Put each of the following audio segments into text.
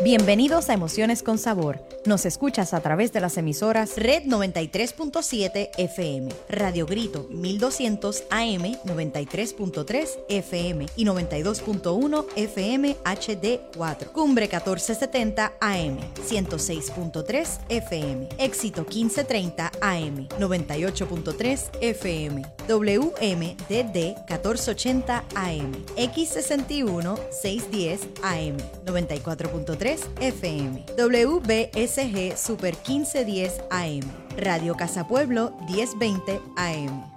Bienvenidos a Emociones con Sabor. Nos escuchas a través de las emisoras Red 93.7 FM, Radio Grito 1200 AM 93.3 FM y 92.1 FM HD4, Cumbre 1470 AM 106.3 FM, Éxito 1530 AM 98.3 FM, WMDD 1480 AM, X61 610 AM 94.3 FM, WBSG Super 1510 AM, Radio Casa Pueblo 1020 AM.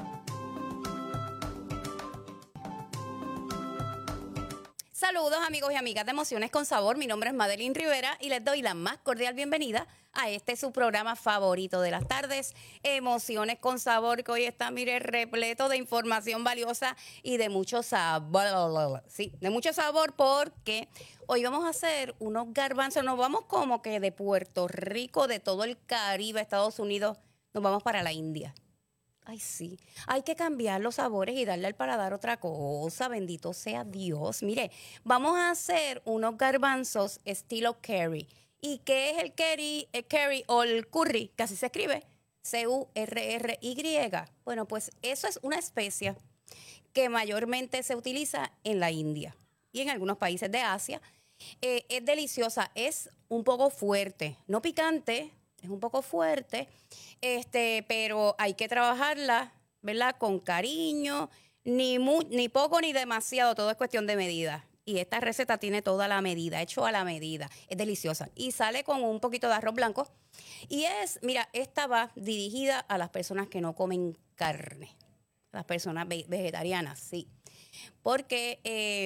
Saludos amigos y amigas de Emociones con Sabor, mi nombre es Madeline Rivera y les doy la más cordial bienvenida a su programa favorito de las tardes, Emociones con Sabor, que hoy está, mire, repleto de información valiosa y de mucho sabor, sí, de mucho sabor, porque hoy vamos a hacer unos garbanzos, nos vamos como que de Puerto Rico, de todo el Caribe, Estados Unidos, nos vamos para la India. Ay, sí, hay que cambiar los sabores y darle al paladar otra cosa, bendito sea Dios. Mire, vamos a hacer unos garbanzos estilo curry. ¿Y qué es el curry? El curry o el curry, que así se escribe, C-U-R-R-Y. Bueno, pues eso es una especia que mayormente se utiliza en la India y en algunos países de Asia. Es deliciosa, es un poco fuerte, no picante, es un poco fuerte, pero hay que trabajarla, ¿verdad? Con cariño, ni poco ni demasiado, todo es cuestión de medida. Y esta receta tiene toda la medida, hecho a la medida. Es deliciosa. Y sale con un poquito de arroz blanco. Y mira, esta va dirigida a las personas que no comen carne, a las personas vegetarianas, sí. Porque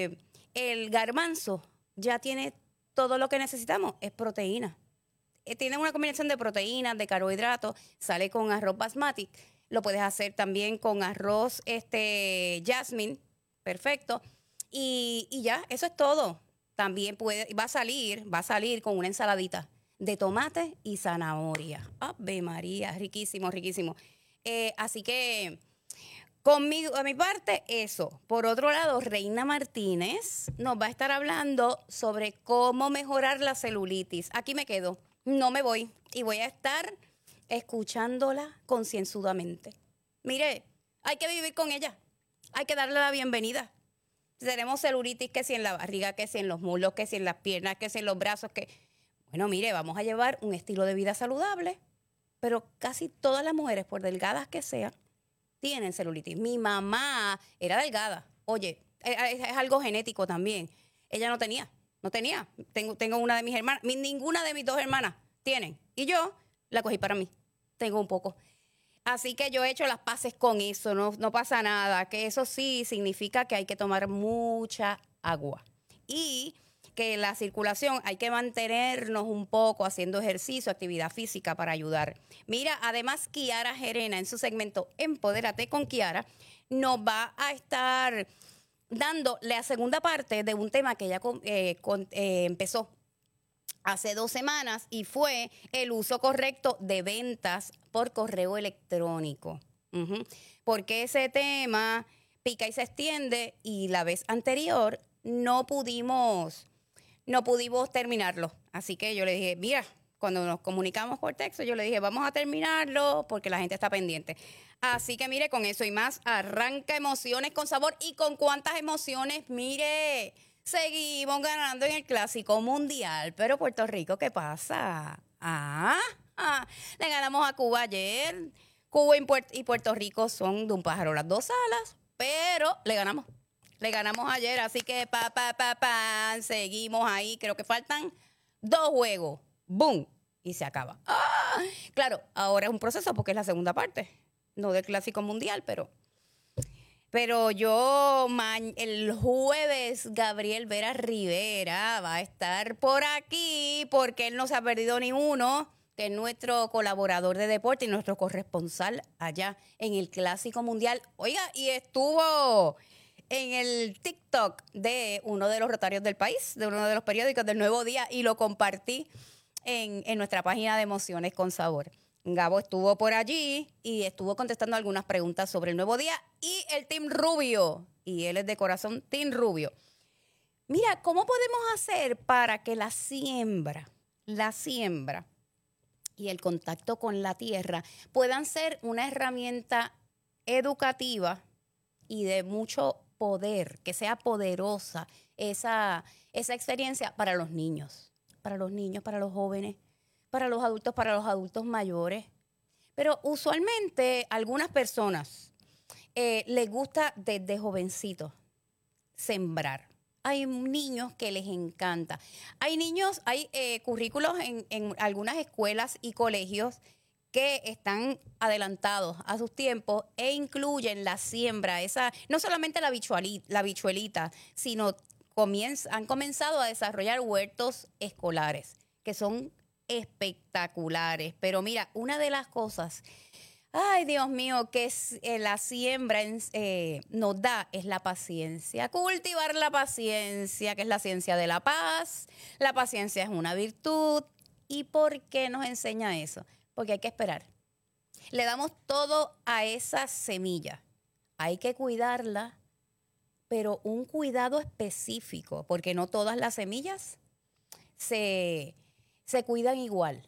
el garbanzo ya tiene todo lo que necesitamos, es proteína. Tiene una combinación de proteínas, de carbohidratos, sale con arroz basmati, lo puedes hacer también con arroz jasmine, perfecto, y ya, eso es todo. También va a salir con una ensaladita de tomate y zanahoria. Ave María, riquísimo, riquísimo. Así que conmigo, a mi parte, eso. Por otro lado, Reina Martínez nos va a estar hablando sobre cómo mejorar la celulitis. Aquí me quedo. No me voy y voy a estar escuchándola concienzudamente. Mire, hay que vivir con ella, hay que darle la bienvenida. Tenemos celulitis, que si en la barriga, que si en los muslos, que si en las piernas, que si en los brazos, Bueno, mire, vamos a llevar un estilo de vida saludable, pero casi todas las mujeres, por delgadas que sean, tienen celulitis. Mi mamá era delgada. Oye, es algo genético también. Ella no tenía. Tengo una de mis hermanas. Ninguna de mis dos hermanas tienen. Y yo la cogí para mí. Tengo un poco. Así que yo he hecho las paces con eso. No pasa nada. Que eso sí significa que hay que tomar mucha agua. Y que la circulación hay que mantenernos un poco haciendo ejercicio, actividad física para ayudar. Mira, además Kiara Gerena en su segmento Empodérate con Kiara nos va a estar dando la segunda parte de un tema que ella empezó hace 2 semanas y fue el uso correcto de ventas por correo electrónico. Porque ese tema pica y se extiende y la vez anterior no pudimos terminarlo. Así que yo le dije, mira, cuando nos comunicamos por texto, yo le dije, vamos a terminarlo porque la gente está pendiente. Así que mire, con eso y más, arranca Emociones con Sabor. ¿Y con cuántas emociones? Mire, seguimos ganando en el Clásico Mundial. Pero Puerto Rico, ¿qué pasa? Le ganamos a Cuba ayer. Cuba y Puerto Rico son de un pájaro las dos alas, pero le ganamos. Le ganamos ayer, así que seguimos ahí. Creo que faltan 2 juegos. ¡Boom! Y se acaba. Claro, ahora es un proceso porque es la segunda parte. No del Clásico Mundial, pero el jueves Gabriel Vera Rivera va a estar por aquí porque él no se ha perdido ni uno, que es nuestro colaborador de deporte y nuestro corresponsal allá en el Clásico Mundial. Oiga, y estuvo en el TikTok de uno de los rotarios del país, de uno de los periódicos del Nuevo Día, y lo compartí en nuestra página de Emociones con Sabor. Gabo estuvo por allí y estuvo contestando algunas preguntas sobre el Nuevo Día y el Team Rubio. Y él es de corazón Team Rubio. Mira, ¿cómo podemos hacer para que la siembra y el contacto con la tierra puedan ser una herramienta educativa y de mucho poder, que sea poderosa esa experiencia para los niños, para los jóvenes, para los adultos mayores? Pero usualmente algunas personas les gusta desde jovencitos sembrar. Hay niños que les encanta. Hay currículos en algunas escuelas y colegios que están adelantados a sus tiempos e incluyen la siembra, no solamente la bichuelita, sino han comenzado a desarrollar huertos escolares, que son espectaculares. Pero mira, una de las cosas, ay Dios mío, que la siembra nos da es la paciencia. Cultivar la paciencia, que es la ciencia de la paz. La paciencia es una virtud. ¿Y por qué nos enseña eso? Porque hay que esperar. Le damos todo a esa semilla. Hay que cuidarla, pero un cuidado específico, porque no todas las semillas se cuidan igual.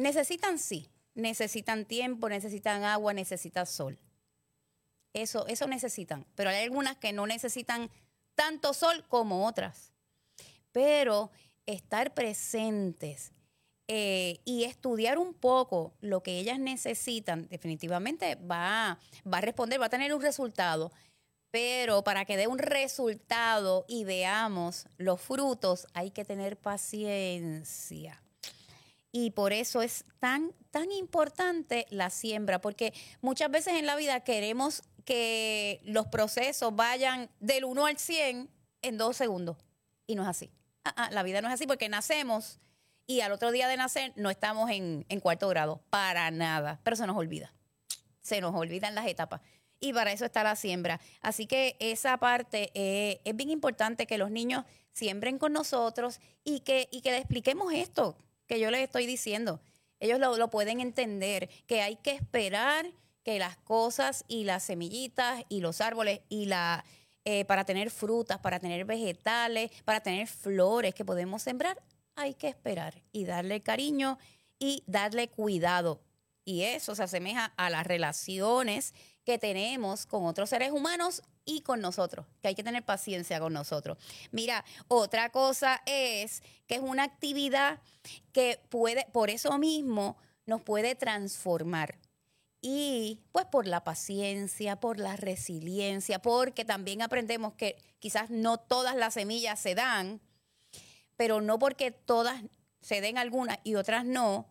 Necesitan tiempo, necesitan agua, necesitan sol. Eso necesitan. Pero hay algunas que no necesitan tanto sol como otras. Pero estar presentes y estudiar un poco lo que ellas necesitan, definitivamente va a responder, va a tener un resultado. Pero para que dé un resultado y veamos los frutos, hay que tener paciencia. Y por eso es tan importante la siembra, porque muchas veces en la vida queremos que los procesos vayan del 1 al 100 en 2 segundos. Y no es así. La vida no es así, porque nacemos y al otro día de nacer no estamos en 4º grado, para nada. Pero se nos olvida. Se nos olvidan las etapas. Y para eso está la siembra. Así que esa parte es bien importante, que los niños siembren con nosotros y que les expliquemos esto que yo les estoy diciendo. Ellos lo pueden entender, que hay que esperar que las cosas y las semillitas y los árboles y para tener frutas, para tener vegetales, para tener flores que podemos sembrar, hay que esperar y darle cariño y darle cuidado. Y eso se asemeja a las relaciones que tenemos con otros seres humanos y con nosotros, que hay que tener paciencia con nosotros. Mira, otra cosa es que es una actividad que por eso mismo, nos puede transformar. Y pues por la paciencia, por la resiliencia, porque también aprendemos que quizás no todas las semillas se dan, pero no porque todas se den algunas y otras no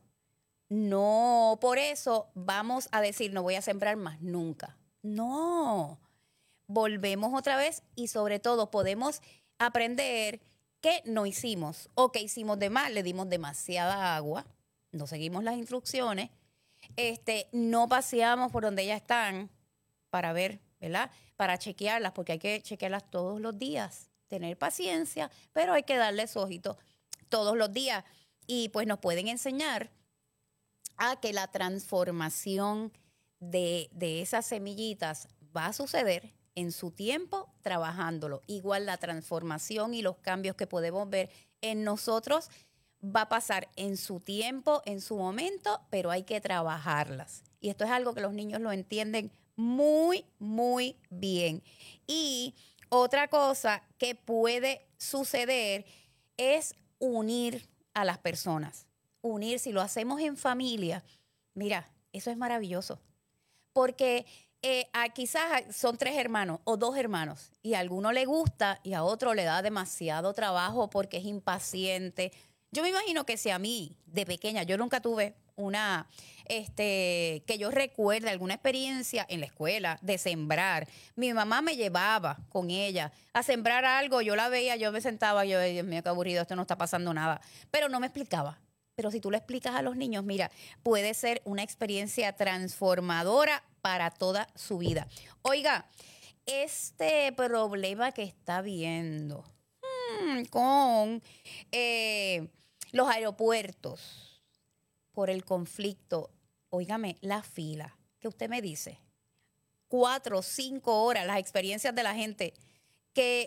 por eso vamos a decir no voy a sembrar más nunca. No, volvemos otra vez y sobre todo podemos aprender qué no hicimos o qué hicimos de mal. Le dimos demasiada agua, no seguimos las instrucciones, no paseamos por donde ellas están para ver, ¿verdad? Para chequearlas, porque hay que chequearlas todos los días. Tener paciencia, pero hay que darles ojitos todos los días. Y pues nos pueden enseñar a que la transformación de esas semillitas va a suceder en su tiempo trabajándolo. Igual la transformación y los cambios que podemos ver en nosotros va a pasar en su tiempo, en su momento, pero hay que trabajarlas. Y esto es algo que los niños lo entienden muy, muy bien. Y otra cosa que puede suceder es unir a las personas. Unir, si lo hacemos en familia, mira, eso es maravilloso. Porque quizás son 3 hermanos o 2 hermanos y a alguno le gusta y a otro le da demasiado trabajo porque es impaciente. Yo me imagino que si a mí, de pequeña, yo nunca tuve que yo recuerde alguna experiencia en la escuela de sembrar. Mi mamá me llevaba con ella a sembrar algo, yo la veía, yo me sentaba, yo, Dios mío, qué aburrido, esto no está pasando nada. Pero no me explicaba. Pero si tú le explicas a los niños, mira, puede ser una experiencia transformadora para toda su vida. Oiga, este problema que está viendo con los aeropuertos por el conflicto, óigame, la fila, ¿qué usted me dice? 4 o 5 horas, las experiencias de la gente que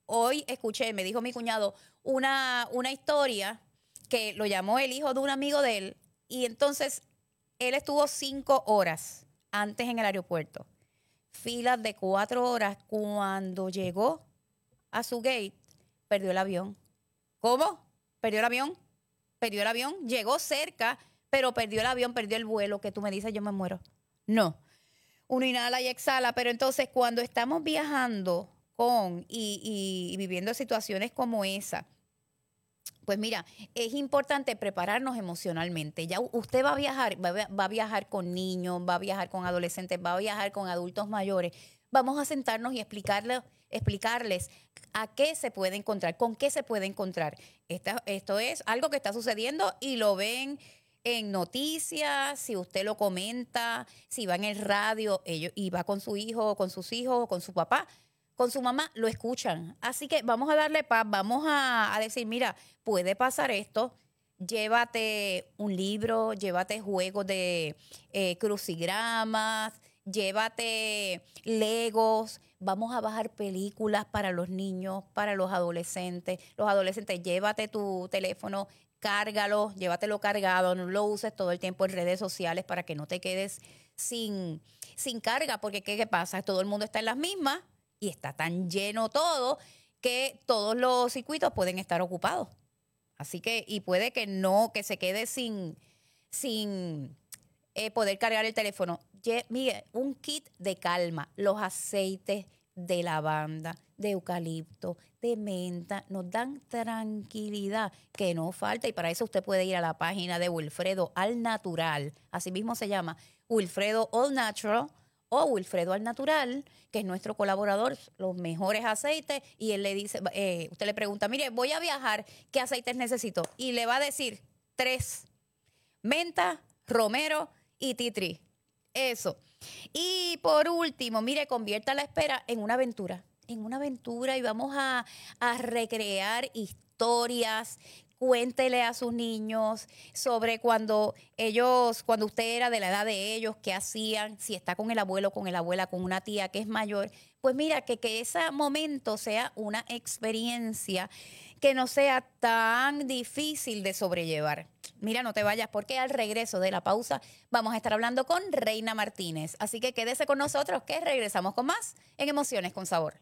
hoy escuché, me dijo mi cuñado, una historia que lo llamó el hijo de un amigo de él y entonces él estuvo 5 horas antes en el aeropuerto. Filas de 4 horas. Cuando llegó a su gate, perdió el avión. ¿Cómo? ¿Perdió el avión? Perdió el avión. Llegó cerca, pero perdió el avión, perdió el vuelo, que tú me dices, yo me muero. No. Uno inhala y exhala, pero entonces cuando estamos viajando y viviendo situaciones como esa, pues mira, es importante prepararnos emocionalmente. Ya usted va a viajar, va a viajar con niños, va a viajar con adolescentes, va a viajar con adultos mayores. Vamos a sentarnos y explicarles a qué se puede encontrar, con qué se puede encontrar. Esto es algo que está sucediendo y lo ven en noticias, si usted lo comenta, si va en el radio y va con su hijo, con sus hijos, con su papá, con su mamá, lo escuchan. Así que vamos a darle paz, vamos a decir, mira, puede pasar esto, llévate un libro, llévate juegos de crucigramas, llévate legos, vamos a bajar películas para los niños, para los adolescentes. Los adolescentes, llévate tu teléfono, cárgalo, llévatelo cargado, no lo uses todo el tiempo en redes sociales para que no te quedes sin carga, porque ¿qué pasa? Todo el mundo está en las mismas y está tan lleno todo que todos los circuitos pueden estar ocupados. Así que, y puede que no, que se quede sin poder cargar el teléfono. Mire, un kit de calma, los aceites de lavanda, de eucalipto, de menta, nos dan tranquilidad que no falta. Y para eso usted puede ir a la página de Wilfredo Al Natural, así mismo se llama, Wilfredo All Natural o Wilfredo Al Natural, que es nuestro colaborador, los mejores aceites, y él le dice, usted le pregunta, mire, voy a viajar, ¿qué aceites necesito? Y le va a decir 3, menta, romero y tea tree. Eso. Y por último, mire, convierta la espera en una aventura y vamos a recrear historias. Cuéntele a sus niños sobre cuando usted era de la edad de ellos, qué hacían, si está con el abuelo, con la abuela, con una tía que es mayor. Pues mira, que ese momento sea una experiencia que no sea tan difícil de sobrellevar. Mira, no te vayas porque al regreso de la pausa vamos a estar hablando con Reina Martínez. Así que quédese con nosotros que regresamos con más en Emociones con Sabor.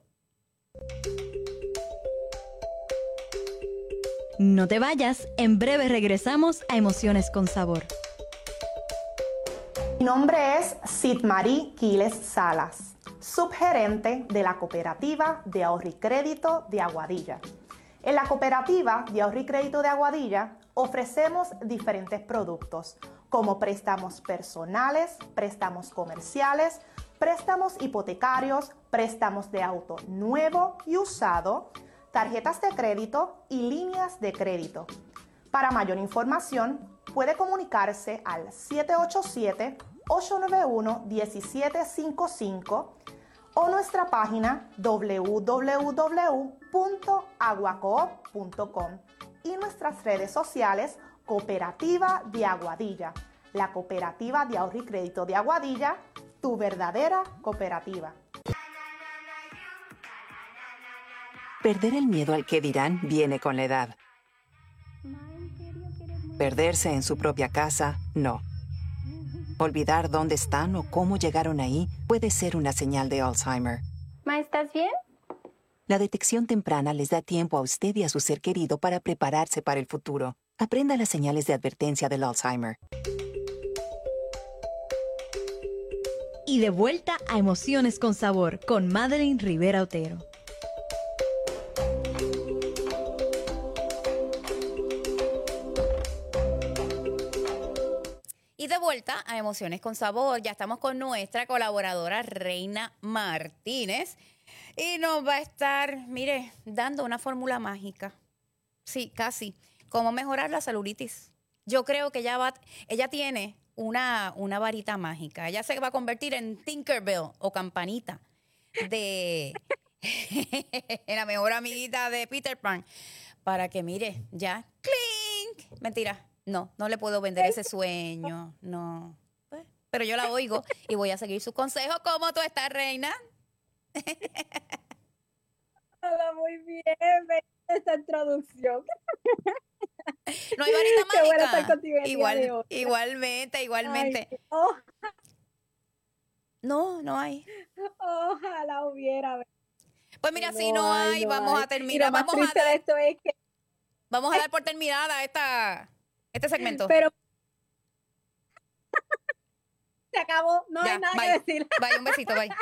No te vayas, en breve regresamos a Emociones con Sabor. Mi nombre es Sidmarí Quiles Salas, subgerente de la Cooperativa de Ahorro y Crédito de Aguadilla. En la Cooperativa de Ahorro y Crédito de Aguadilla ofrecemos diferentes productos como préstamos personales, préstamos comerciales, préstamos hipotecarios, préstamos de auto nuevo y usado, tarjetas de crédito y líneas de crédito. Para mayor información, puede comunicarse al 787-891-1755 o nuestra página www.aguacoop.com y nuestras redes sociales Cooperativa de Aguadilla, la Cooperativa de Ahorro y Crédito de Aguadilla, tu verdadera cooperativa. Perder el miedo al que dirán viene con la edad. Perderse en su propia casa, no. Olvidar dónde están o cómo llegaron ahí puede ser una señal de Alzheimer. Ma, ¿estás bien? La detección temprana les da tiempo a usted y a su ser querido para prepararse para el futuro. Aprenda las señales de advertencia del Alzheimer. Y de vuelta a Emociones con Sabor con Madeline Rivera Otero. Y de vuelta a Emociones con Sabor, ya estamos con nuestra colaboradora Reina Martínez y nos va a estar, mire, dando una fórmula mágica. Sí, casi. Cómo mejorar la celulitis. Yo creo que ella tiene una varita mágica. Ella se va a convertir en Tinkerbell o Campanita de la mejor amiguita de Peter Pan para que, mire, ya, ¡clink! Mentira. No le puedo vender ese sueño, no. Pues, pero yo la oigo y voy a seguir sus consejos. ¿Cómo tú estás, Reina? Todo muy bien, esta introducción. No hay varita Qué bueno estar mágica. contigo el día de hoy. Igualmente, Ay, igualmente. No hay. ojalá hubiera. Pues mira, si No no hay, hay, no vamos hay. a Y terminar. lo más triste de esto es que, Vamos a dar por terminada este segmento. pero se acabó, no Ya, hay nada bye. que decir. Bye, un besito, bye.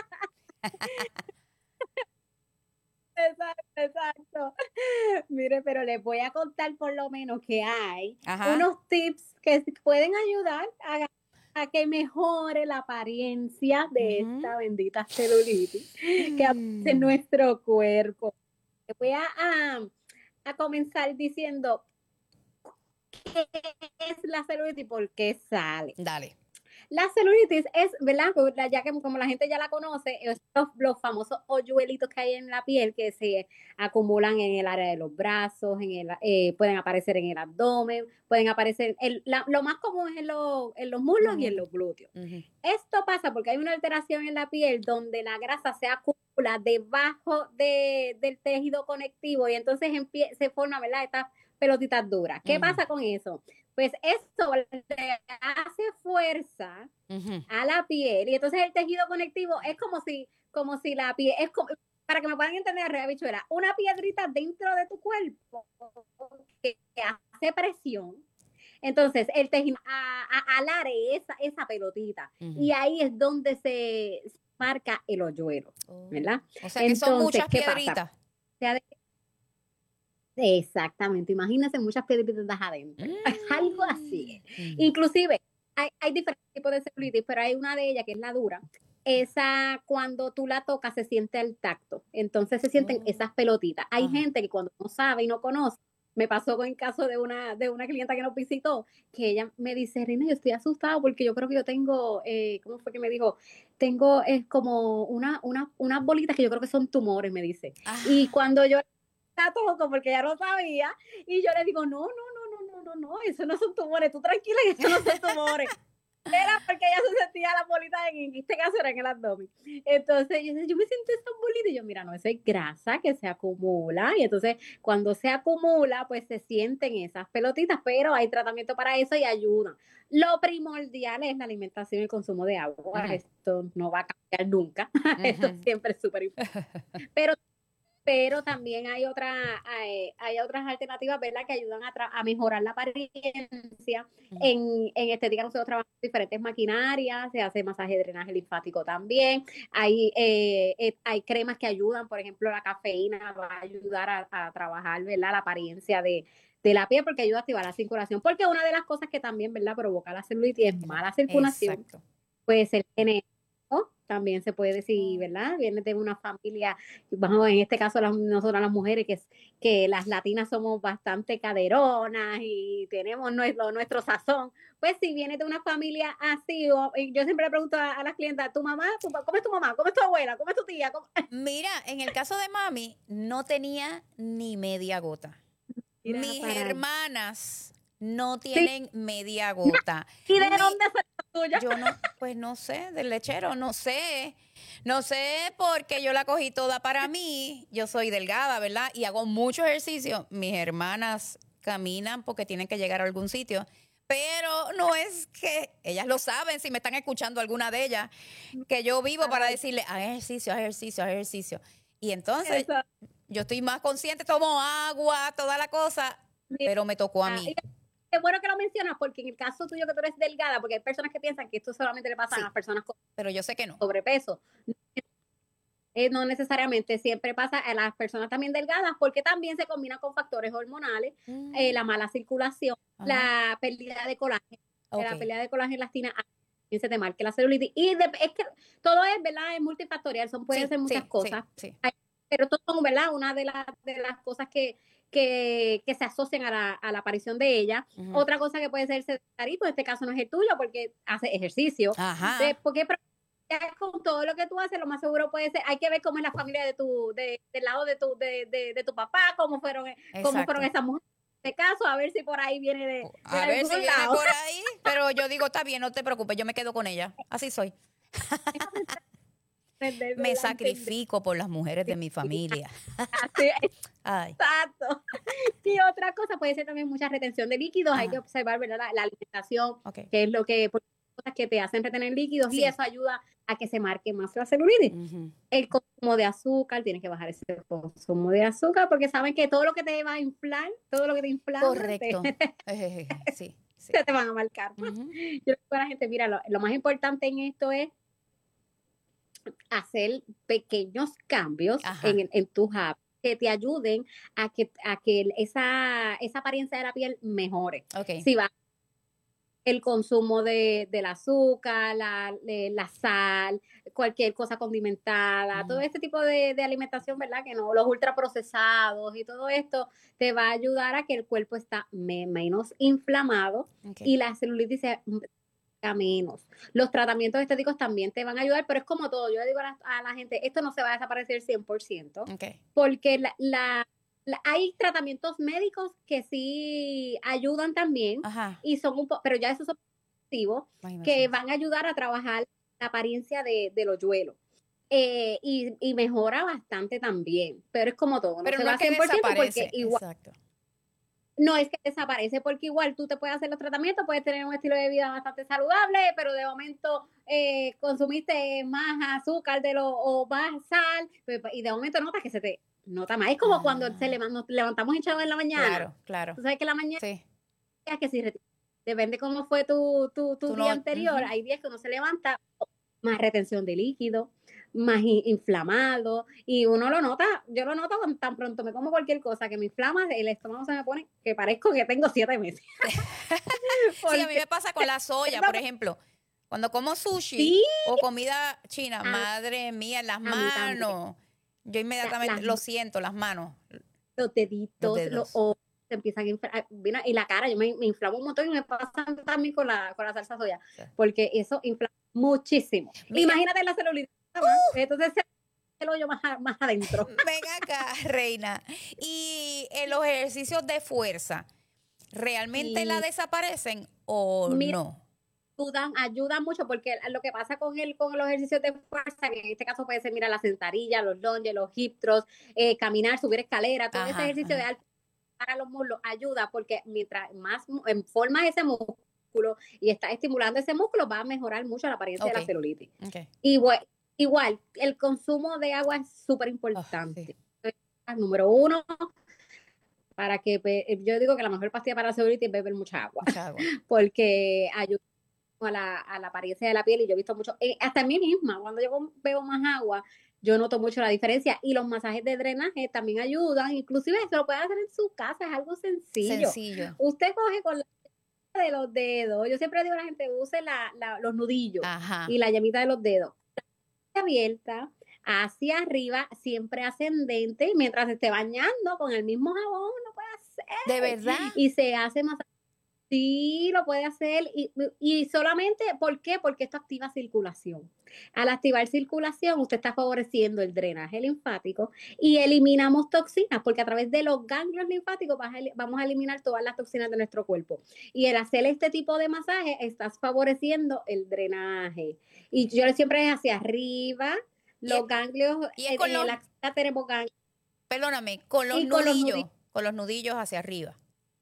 Exacto. Mire, pero les voy a contar por lo menos que hay Ajá. unos tips que pueden ayudar a que mejore la apariencia de esta bendita celulitis que aparece en nuestro cuerpo. Voy a comenzar diciendo qué es la celulitis y por qué sale. Dale. La celulitis es, ¿verdad? Ya que como la gente ya la conoce, es los famosos hoyuelitos que hay en la piel que se acumulan en el área de los brazos, pueden aparecer en el abdomen, pueden aparecer, lo más común es en los muslos y en los glúteos. Esto pasa porque hay una alteración en la piel donde la grasa se acumula debajo del tejido conectivo y entonces se forman, ¿verdad? Estas pelotitas duras. ¿Qué pasa con eso? Pues esto le hace fuerza a la piel y entonces el tejido conectivo es como si la piel, es como, para que me puedan entender, Rea Bichuela, una piedrita dentro de tu cuerpo que hace presión. Entonces el tejido alare esa pelotita y ahí es donde se marca el hoyuelo, ¿verdad? O sea que entonces, son muchas piedritas. Exactamente, imagínense muchas piedritas adentro, algo así. Inclusive hay diferentes tipos de celulitis, pero hay una de ellas que es la dura. Esa cuando tú la tocas se siente al tacto, entonces se sienten esas pelotitas. Hay gente que cuando no sabe y no conoce, me pasó con el caso de una clienta que nos visitó, que ella me dice, Reina, yo estoy asustada porque yo creo que yo tengo, ¿cómo fue que me dijo? Tengo como unas bolitas que yo creo que son tumores, me dice. Y cuando yo toco porque ya no sabía y yo le digo no, eso no son tumores, tú tranquila que eso no son tumores. Era porque ella se sentía la bolita, en este caso era en el abdomen. Entonces yo me siento esta bolita y yo, mira, no, eso es grasa que se acumula y entonces cuando se acumula pues se sienten esas pelotitas, pero hay tratamiento para eso y ayudan. Lo primordial es la alimentación y el consumo de agua. Esto no va a cambiar nunca. Esto siempre es súper importante. Pero también hay otras alternativas, ¿verdad?, que ayudan a mejorar la apariencia. En estética nosotros trabajamos diferentes maquinarias, se hace masaje de drenaje linfático también. Hay cremas que ayudan, por ejemplo, la cafeína va a ayudar a trabajar, ¿verdad?, la apariencia de la piel porque ayuda a activar la circulación. Porque una de las cosas que también, ¿verdad?, provoca la celulitis es mala circulación. Exacto. Puede ser genético. También se puede decir, ¿verdad? Viene de una familia, vamos, en este caso nosotras las mujeres, que las latinas somos bastante caderonas y tenemos nuestro sazón. Pues si viene de una familia así, yo siempre le pregunto a las clientas, ¿tu mamá? ¿Cómo es tu mamá? ¿Cómo es tu abuela? ¿Cómo es tu tía? Mira, en el caso de mami, no tenía ni media gota. Mis hermanas no tienen media gota. ¿Y de dónde fue la tuya? Yo no sé, del lechero, no sé porque yo la cogí toda para mí. Yo soy delgada, ¿verdad? Y hago mucho ejercicio. Mis hermanas caminan porque tienen que llegar a algún sitio. Pero no es que, ellas lo saben, si me están escuchando alguna de ellas, que yo vivo para decirle, haz ejercicio. Y entonces, yo estoy más consciente, tomo agua, toda la cosa, pero me tocó a mí. Es bueno que lo mencionas porque en el caso tuyo que tú eres delgada, porque hay personas que piensan que esto solamente le pasa a las personas con pero yo sé que no. Sobrepeso. No necesariamente, siempre pasa a las personas también delgadas porque también se combina con factores hormonales, la mala circulación, la pérdida de colágeno. La pérdida de colágeno elastina se te marque la celulitis. Y es que todo es, ¿verdad? Es multifactorial, pueden ser muchas cosas. Pero todo son, ¿verdad? Una de las cosas que se asocian a la aparición de ella. Otra cosa que puede ser sedentarismo, en este caso no es el tuyo porque hace ejercicio. Porque con todo lo que tú haces, lo más seguro puede ser, hay que ver cómo es la familia del lado de tu papá, cómo fueron esas mujeres. En este caso, a ver si por ahí viene de a ver si viene por ahí, pero yo digo, está bien, no te preocupes, yo me quedo con ella. Así soy. entender, Me ¿verdad? Entender. sacrifico por las mujeres de mi familia. Así, Ay, exacto. Y otra cosa puede ser también mucha retención de líquidos. Hay Ajá. que observar, ¿verdad? La alimentación, ok. que es lo que, porque hay cosas que te hacen retener líquidos y Sí. eso ayuda a que se marque más la celulitis. Ujú. El consumo de azúcar, tienes que bajar ese consumo de azúcar porque saben que todo lo que te va a inflar, todo lo que te inflama, Correcto. Sí, sí. te van a marcar. Ujú. Yo le digo a la gente, mira, lo más importante en esto es hacer pequeños cambios Ajá. en tus hábitos que te ayuden a que esa apariencia de la piel mejore. Ok. Si va el consumo del azúcar, la sal, cualquier cosa condimentada, todo este tipo de alimentación, ¿verdad? Que no, los ultraprocesados y todo esto te va a ayudar a que el cuerpo está menos inflamado Ok. y la celulitis se menos. Los tratamientos estéticos también te van a ayudar, pero es como todo. Yo le digo a la gente, esto no se va a desaparecer 100%, Ok. porque hay tratamientos médicos que sí ayudan también Ajá. y son pero ya esos son activos que van a ayudar a trabajar la apariencia de los hoyuelos. Y mejora bastante también, pero es como todo, no Pero se no va es que 100% desaparece. porque igual Exacto. no es que desaparece, porque igual tú te puedes hacer los tratamientos, puedes tener un estilo de vida bastante saludable, pero de momento consumiste más azúcar o más sal, y de momento notas que se te nota más. Es como cuando nos levantamos hinchados en la mañana. Claro, claro. Tú sabes que la mañana Sí. es que si depende cómo fue tu día anterior, Ujú. hay días que uno se levanta más retención de líquido, más inflamado, y uno lo nota, yo lo noto tan pronto me como cualquier cosa que me inflama, el estómago se me pone que parezco que tengo 7 meses. Sí, a mí me pasa con la soya, por ejemplo. Cuando como sushi Sí. o comida china, Ah, madre mía, las a mí también. manos. Yo inmediatamente lo siento, las manos. Los deditos, Los dedos. los ojos se empiezan a inflar, mira, y la cara, yo me inflamo un montón y me pasa también con la salsa soya, Sí. porque eso inflama muchísimo. Mira. Imagínate la celulitis, entonces el hoyo más adentro. Ven acá, reina. Y en los ejercicios de fuerza, ¿realmente Sí. la desaparecen o Mira, no? ayudan mucho porque lo que pasa con los ejercicios de fuerza, que en este caso puede ser, mira, la sentadilla, los lunges, los hip thrusts, caminar, subir escalera, todo ese Ajá, ejercicio de alto para los muslos ayuda porque mientras más formas ese músculo y estás estimulando ese músculo, va a mejorar mucho la apariencia de Ok. la celulitis. Ok. Igual, el consumo de agua es súper importante. sí. Número 1, para que yo digo que la mejor pastilla para la celulitis es beber mucha agua, Mucha agua. porque ayuda a la apariencia de la piel, y yo he visto mucho, hasta en mí misma, cuando yo bebo más agua, yo noto mucho la diferencia, y los masajes de drenaje también ayudan, inclusive se lo pueden hacer en su casa, es algo sencillo. Usted coge con la de los dedos, yo siempre digo a la gente, use los nudillos. Ajá. Y la llamita de los dedos abierta hacia arriba, siempre ascendente, mientras se esté bañando con el mismo jabón, lo puede hacer. ¿De verdad? Y se hace más. Sí, lo puede hacer, y solamente, ¿por qué? Porque esto activa circulación. Al activar circulación, usted está favoreciendo el drenaje linfático y eliminamos toxinas, porque a través de los ganglios linfáticos vamos a eliminar todas las toxinas de nuestro cuerpo. Y el hacer este tipo de masaje, estás favoreciendo el drenaje. Y yo siempre es hacia arriba, los ganglios, en la axila tenemos ganglios. Perdóname, con los nudillos hacia arriba.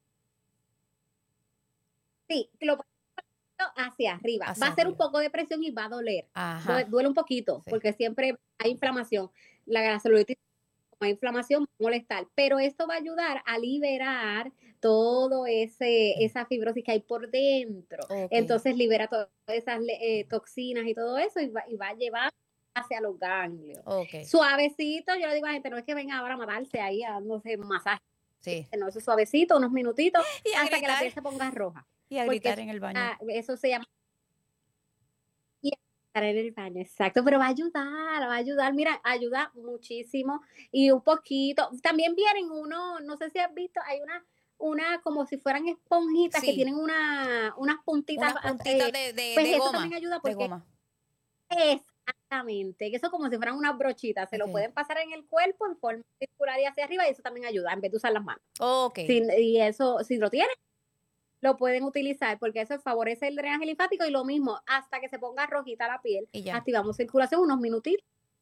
Sí, lo hacia arriba. Va a ser un poco de presión y va a doler. Duele un poquito, porque siempre hay inflamación. La celulitis, como hay inflamación, va a molestar. Pero esto va a ayudar a liberar todo esa fibrosis que hay por dentro. Entonces libera todas esas toxinas y todo eso, y va a llevar hacia los ganglios. Suavecito, yo le digo a la gente, no es que venga ahora a matarse ahí dándose masaje. Sí. No, eso suavecito, unos minutitos, y hasta gritar, que la piel se ponga roja. Y a gritar en el baño. Eso se llama. Y a gritar en el baño, exacto. Pero va a ayudar. Mira, ayuda muchísimo. Y un poquito. También vienen no sé si has visto, hay una como si fueran esponjitas que tienen unas puntitas. Unas puntitas de pues eso goma. también ayuda porque. De goma. Exactamente, que eso como si fueran unas brochitas, se lo pueden pasar en el cuerpo en forma circular y hacia arriba, y eso también ayuda en vez de usar las manos. Y eso, si lo tienen, lo pueden utilizar porque eso favorece el drenaje linfático, y lo mismo, hasta que se ponga rojita la piel, activamos circulación unos minutitos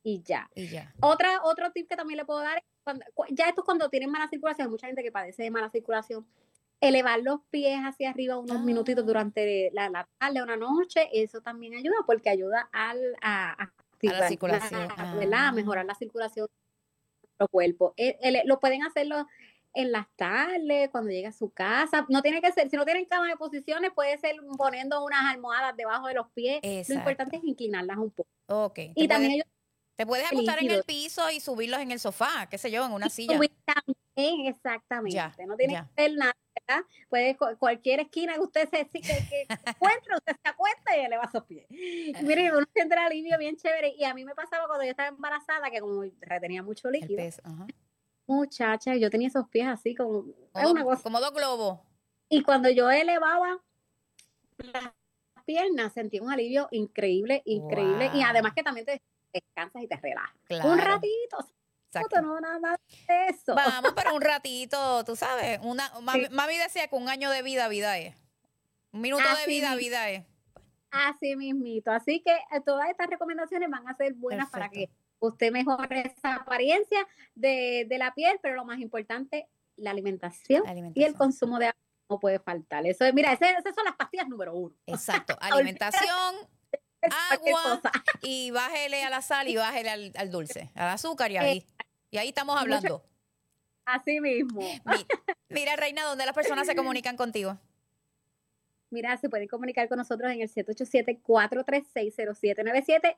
y ya. Y ya. Otro tip que también le puedo dar, ya esto es cuando tienen mala circulación, hay mucha gente que padece de mala circulación, elevar los pies hacia arriba unos minutitos durante la tarde, una noche, eso también ayuda porque ayuda a la circulación. ¿verdad? A mejorar la circulación de nuestro cuerpo. Lo pueden hacerlo en las tardes, cuando llegue a su casa. No tiene que ser, si no tienen cama de posiciones, puede ser poniendo unas almohadas debajo de los pies. Exacto. Lo importante es inclinarlas un poco. Ok. Y también ayuda. Te puedes acostar en el piso y subirlos en el sofá, qué sé yo, en una silla. También, exactamente. Ya, no tiene que hacer nada, ¿verdad? Puede cualquier esquina que usted se encuentre, usted se acuesta y eleva sus pies. Miren, uno siente el alivio bien chévere. Y a mí me pasaba cuando yo estaba embarazada, que como retenía mucho líquido, muchacha, yo tenía esos pies así como una cosa. Como dos globos. Y cuando yo elevaba las piernas, sentí un alivio increíble. Wow. Y además que también te descansas y te relajas. Claro. Un ratito. Exacto. No, nada más de eso. Vamos, pero un ratito, tú sabes. Mami decía que un año de vida es. Un minuto Así de vida es. Así mismito. Así que todas estas recomendaciones van a ser buenas para que usted mejore esa apariencia de la piel, pero lo más importante, la alimentación y el consumo de agua no puede faltar. Eso es, mira, esas son las pastillas número 1. Exacto. Alimentación, agua, y bájele a la sal y bájele al dulce, al azúcar, y ahí estamos hablando. Así mismo. Mira, Reina, ¿dónde las personas se comunican contigo? Mira, se pueden comunicar con nosotros en el 787-436-0797,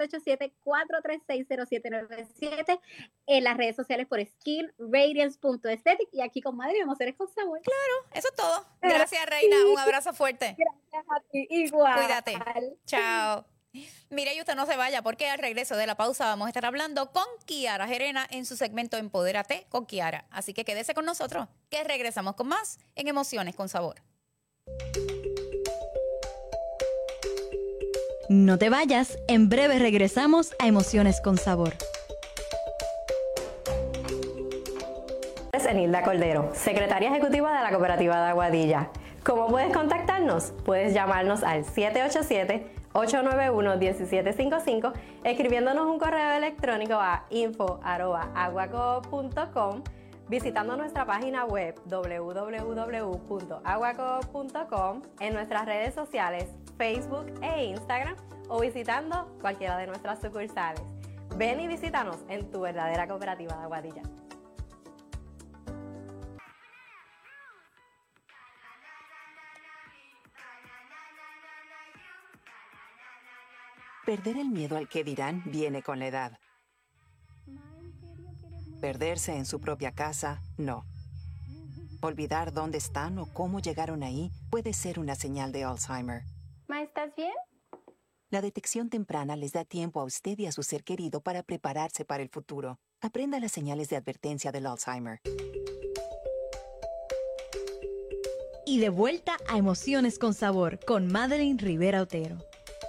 787-436-0797, en las redes sociales por skinradiance.aesthetic, y aquí con Madre Emociones con Sabor. Claro, eso es todo. Gracias, Reina. Un abrazo fuerte. Gracias a ti. Igual. Cuídate. Chao. Mire, y usted no se vaya, porque al regreso de la pausa vamos a estar hablando con Kiara Gerena en su segmento Empodérate con Kiara. Así que quédese con nosotros, que regresamos con más en Emociones con Sabor. No te vayas, en breve regresamos a Emociones con Sabor. Es Enilda Cordero, secretaria ejecutiva de la Cooperativa de Aguadilla. ¿Cómo puedes contactarnos? Puedes llamarnos al 787-891-1755, escribiéndonos un correo electrónico a info@aguacoop.com, visitando nuestra página web www.aguacoop.com, en nuestras redes sociales Facebook e Instagram, o visitando cualquiera de nuestras sucursales. Ven y visítanos en tu verdadera cooperativa de Aguadilla. Perder el miedo al que dirán viene con la edad. Perderse en su propia casa, no. Olvidar dónde están o cómo llegaron ahí puede ser una señal de Alzheimer. Ma, ¿estás bien? La detección temprana les da tiempo a usted y a su ser querido para prepararse para el futuro. Aprenda las señales de advertencia del Alzheimer. Y de vuelta a Emociones con Sabor con Madeline Rivera Otero.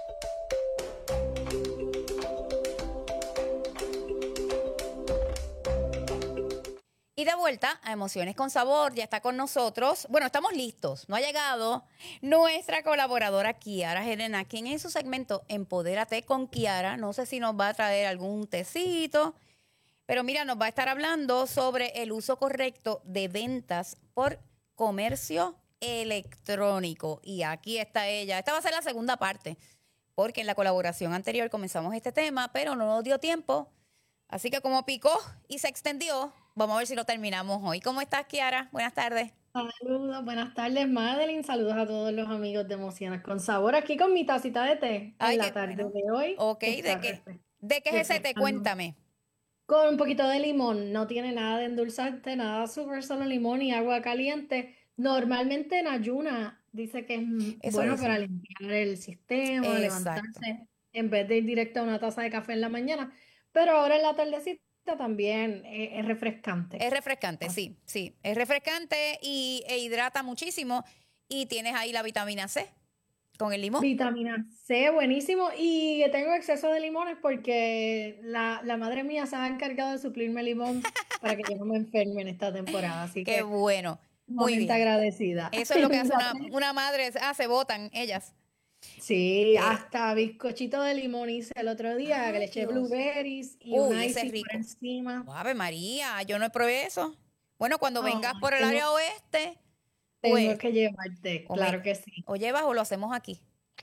Y de vuelta a Emociones con Sabor, ya está con nosotros. Bueno, estamos listos. No ha llegado nuestra colaboradora Kiara Gerena, quien en su segmento Empodérate con Kiara, no sé si nos va a traer algún tecito, pero mira, nos va a estar hablando sobre el uso correcto de ventas por comercio electrónico. Y aquí está ella. Esta va a ser la segunda parte, porque en la colaboración anterior comenzamos este tema, pero no nos dio tiempo. Así que como picó y se extendió, vamos a ver si lo terminamos hoy. ¿Cómo estás, Kiara? Buenas tardes. Saludos, buenas tardes, Madeline. Saludos a todos los amigos de Emociones con Sabor. Aquí con mi tacita de té en la tarde de hoy. Ok, ¿de qué es ese té? Cuéntame. Con un poquito de limón. No tiene nada de endulzante, nada súper, solo limón y agua caliente. Normalmente en ayuna dice que es bueno para limpiar el sistema, levantarse, en vez de ir directo a una taza de café en la mañana. Pero ahora en la tardecita también es refrescante. Es refrescante, sí. Es refrescante e hidrata muchísimo. Y tienes ahí la vitamina C con el limón. Vitamina C, buenísimo. Y tengo exceso de limones porque la madre mía se ha encargado de suplirme limón para que yo no me enferme en esta temporada. Así Qué que bueno. Muy bien. agradecida. Eso es lo que hace una madre. Se botan ellas. Sí, Eh, hasta bizcochito de limón hice el otro día, que le Ay, eché Dios. blueberries y un Uy, ese es icing por rico. encima. Ave María, yo no probé eso. Bueno, cuando vengas Ay, por el área oeste, tengo pues, que llevarte, o, claro que sí. o llevas o lo hacemos aquí.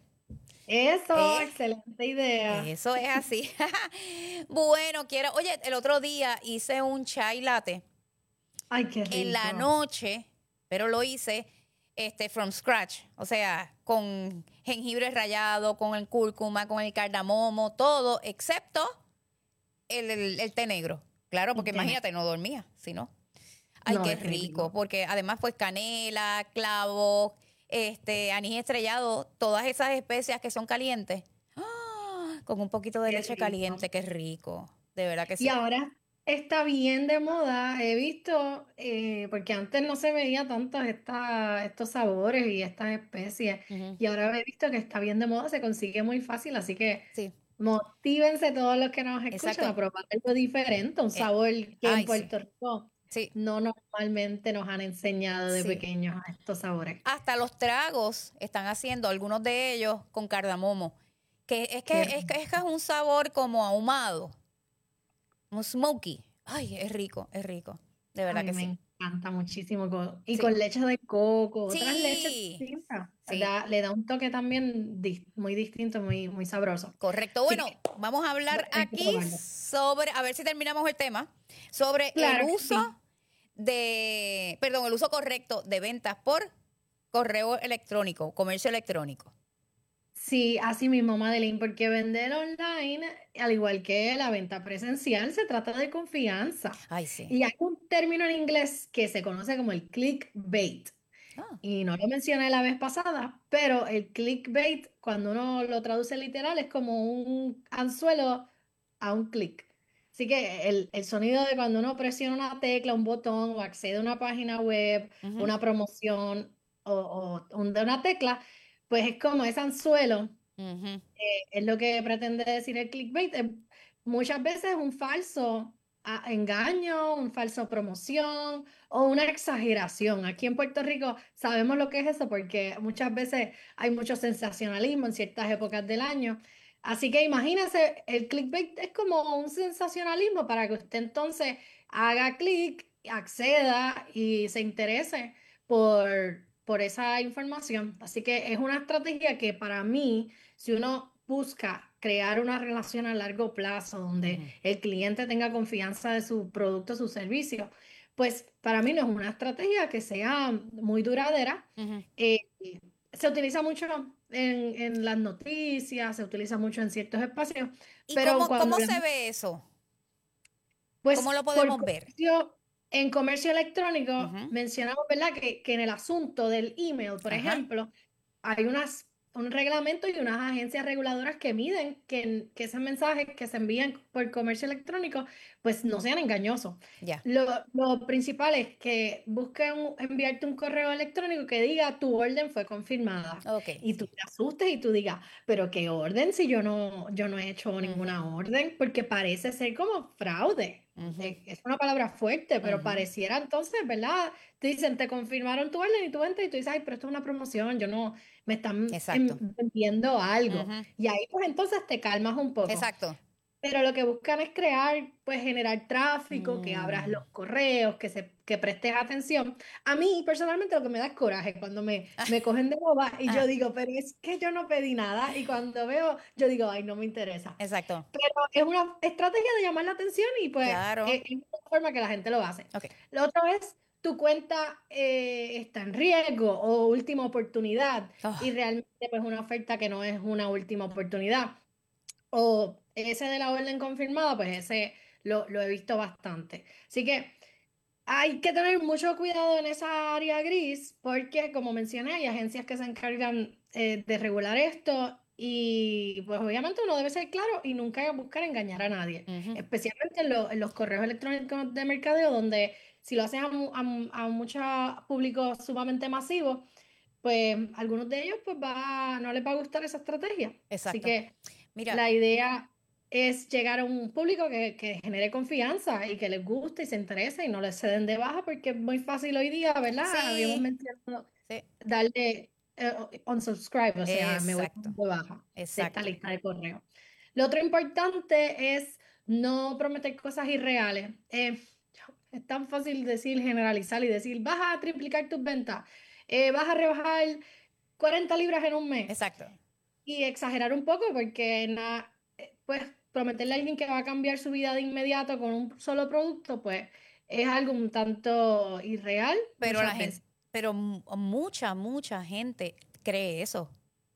Eso, ¿Eh? excelente idea. Eso es así. Bueno, oye, el otro día hice un chai latte Ay, qué en la rico. noche, pero lo hice from scratch, o sea, con jengibre rallado, con el cúrcuma, con el cardamomo, todo, excepto el té negro. Claro, porque Tiene. imagínate, no dormía, si no. Ay, No, qué rico, definitivo. porque además pues canela, clavo, anís estrellado, todas esas especias que son calientes. ¡Ah! Con un poquito de Qué leche rico. caliente, qué rico. De verdad que Y sí. ahora está bien de moda, he visto, porque antes no se veía tanto estos sabores y estas especies, Ujú. y ahora he visto que está bien de moda, se consigue muy fácil, así que Sí, motívense todos los que nos escuchan a exacto. probar algo diferente, un Eh, sabor que en ay, sí, Puerto Rico sí, no normalmente nos han enseñado de sí. pequeños a estos sabores. Hasta los tragos están haciendo, algunos de ellos con cardamomo, que es que Qué es un sabor como ahumado, un smoky. Ay, es rico, es rico. De A verdad mí que me sí. encanta muchísimo. Y Sí, con leche de coco, otras leches sí, distintas. sí. Le da un toque también muy distinto, muy sabroso. Correcto. Así Bueno, que vamos a hablar hay que aquí probarlo. sobre, a ver si terminamos el tema, sobre el Claro que uso sí. el uso correcto de ventas por correo electrónico, comercio electrónico. Sí, así mismo, Madeline, porque vender online, al igual que la venta presencial, se trata de confianza. Ay, sí. Y hay un término en inglés que se conoce como el clickbait. Ah, Y no lo mencioné la vez pasada, pero el clickbait, cuando uno lo traduce literal, es como un anzuelo a un clic. Así que el sonido de cuando uno presiona una tecla, un botón o accede a una página web, ujú, una promoción de una tecla, pues es como ese anzuelo, ujú. es lo que pretende decir el clickbait. Muchas veces un falso engaño, un falso promoción o una exageración. Aquí en Puerto Rico sabemos lo que es eso porque muchas veces hay mucho sensacionalismo en ciertas épocas del año. Así que imagínese, el clickbait es como un sensacionalismo para que usted entonces haga clic, acceda y se interese por esa información. Así que es una estrategia que para mí, si uno busca crear una relación a largo plazo donde Ujú, el cliente tenga confianza de su producto, su servicio, pues para mí no es una estrategia que sea muy duradera. ujú. Eh, Se utiliza mucho en las noticias, se utiliza mucho en ciertos espacios, ¿Y pero cómo se ve eso? ¿Cómo pues lo por podemos ver? en comercio electrónico Ujú, mencionamos, ¿verdad? Que en el asunto del email, por ajá, ejemplo, hay un reglamento y unas agencias reguladoras que miden que esos mensajes que se envían por comercio electrónico, pues no sean engañosos. ya. Lo principal es que busquen enviarte un correo electrónico que diga tu orden fue confirmada Ok, y tú sí. te asustes y tú digas, pero ¿qué orden si yo no he hecho Ujú, ninguna orden? Porque parece ser como fraude. ujú, Es una palabra fuerte, pero ujú. pareciera entonces, ¿verdad? Te dicen, te confirmaron tu orden y tú entras y tú dices, ay, pero esto es una promoción, yo no, me están Exacto. vendiendo algo. Ujú, Y ahí pues entonces te calmas un poco. exacto. Pero lo que buscan es crear, pues generar tráfico, que abras Mm. los correos, que prestes atención. A mí personalmente lo que me da es coraje cuando me cogen de boba y yo Ajá, digo, pero es que yo no pedí nada. Y cuando veo, yo digo, ay, no me interesa. exacto. Pero es una estrategia de llamar la atención y pues Claro. es una forma que la gente lo hace. Ok. Lo otro es, tu cuenta está en riesgo o última oportunidad y Ah, realmente pues una oferta que no es una última oportunidad. O ese de la orden confirmada, pues ese lo he visto bastante. Así que hay que tener mucho cuidado en esa área gris porque, como mencioné, hay agencias que se encargan de regular esto y pues obviamente uno debe ser claro y nunca buscar engañar a nadie, ujú. especialmente en los correos electrónicos de mercadeo donde si lo haces a mucho público sumamente masivo, pues algunos de ellos pues no les va a gustar esa estrategia. Así Exacto. que Mira, la idea es llegar a un público que genere confianza y que les guste y se interese y no les ceden de baja porque es muy fácil hoy día, ¿verdad? Habíamos sí, mencionado sí. darle unsubscribe, o sea, me voy Exacto. de baja de esta Exacto. lista de correo. Lo otro importante es no prometer cosas irreales. Es tan fácil decir, generalizar y decir, vas a triplicar tus ventas, vas a rebajar 40 libras en un mes. Exacto. Y exagerar un poco porque pues prometerle a alguien que va a cambiar su vida de inmediato con un solo producto, pues es algo un tanto irreal Pero muchas veces. mucha gente cree eso.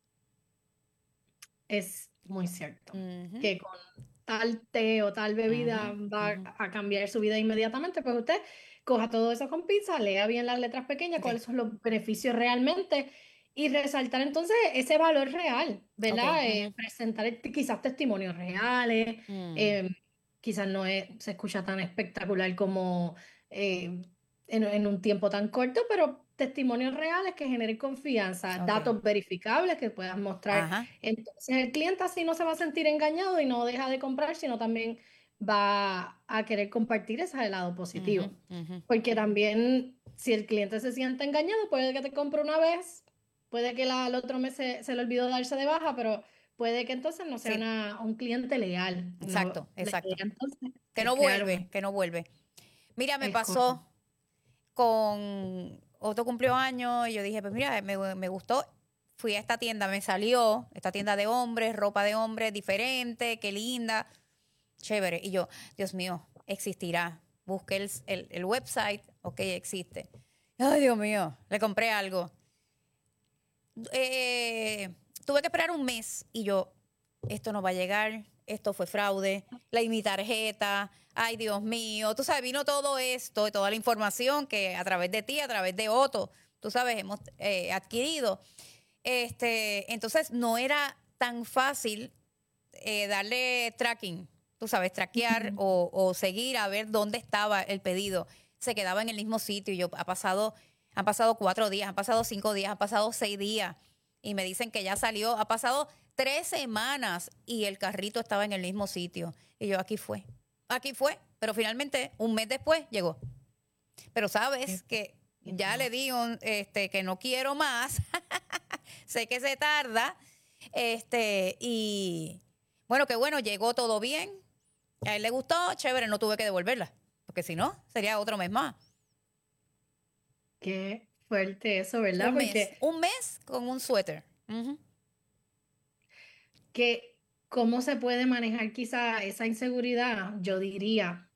Es muy cierto Ujú. que con tal té o tal bebida va a cambiar su vida inmediatamente, pues usted coja todo eso con pinza, lea bien las letras pequeñas, Ok. cuáles son los beneficios realmente y resaltar entonces ese valor real, ¿verdad? Ok. Presentar quizás testimonios reales, Mm. quizás no se escucha tan espectacular como en un tiempo tan corto, pero testimonios reales que generen confianza, Ok. datos verificables que puedas mostrar. Ajá. Entonces el cliente así no se va a sentir engañado y no deja de comprar, sino también va a querer compartir ese lado positivo. Ujú. Porque también si el cliente se siente engañado, puede que te compre una vez, puede que el otro mes se le olvidó darse de baja, pero puede que entonces no sea Sí. un cliente leal. Exacto, La exacto. idea entonces Que es no crear vuelve, que no vuelve. Mira, me es correcto. pasó con otro cumpleaños y yo dije, pues mira, me gustó. Fui a esta tienda, me salió esta tienda de hombres, ropa de hombres diferente, qué linda, chévere. Y yo, Dios mío, existirá. Busqué el website, ok, existe. Ay, Dios mío, le compré algo. Tuve que esperar un mes y yo, esto no va a llegar, esto fue fraude, mi tarjeta, ay Dios mío, tú sabes, vino todo esto y toda la información que a través de ti, a través de Otto, tú sabes, hemos adquirido. Entonces no era tan fácil darle tracking, tú sabes, traquear o seguir a ver dónde estaba el pedido. Se quedaba en el mismo sitio y han pasado 4 días, han pasado 5 días, han pasado 6 días y me dicen que ya salió, ha pasado 3 semanas y el carrito estaba en el mismo sitio. Y yo, aquí fue, pero finalmente un mes después llegó. Pero sabes que ya le di que no quiero más, sé que se tarda, y bueno, que bueno, llegó todo bien, a él le gustó, chévere, no tuve que devolverla, porque si no, sería otro mes más. Qué fuerte eso, ¿verdad? Porque Un mes con un suéter. Ujú. que cómo se puede manejar quizá esa inseguridad, yo diría,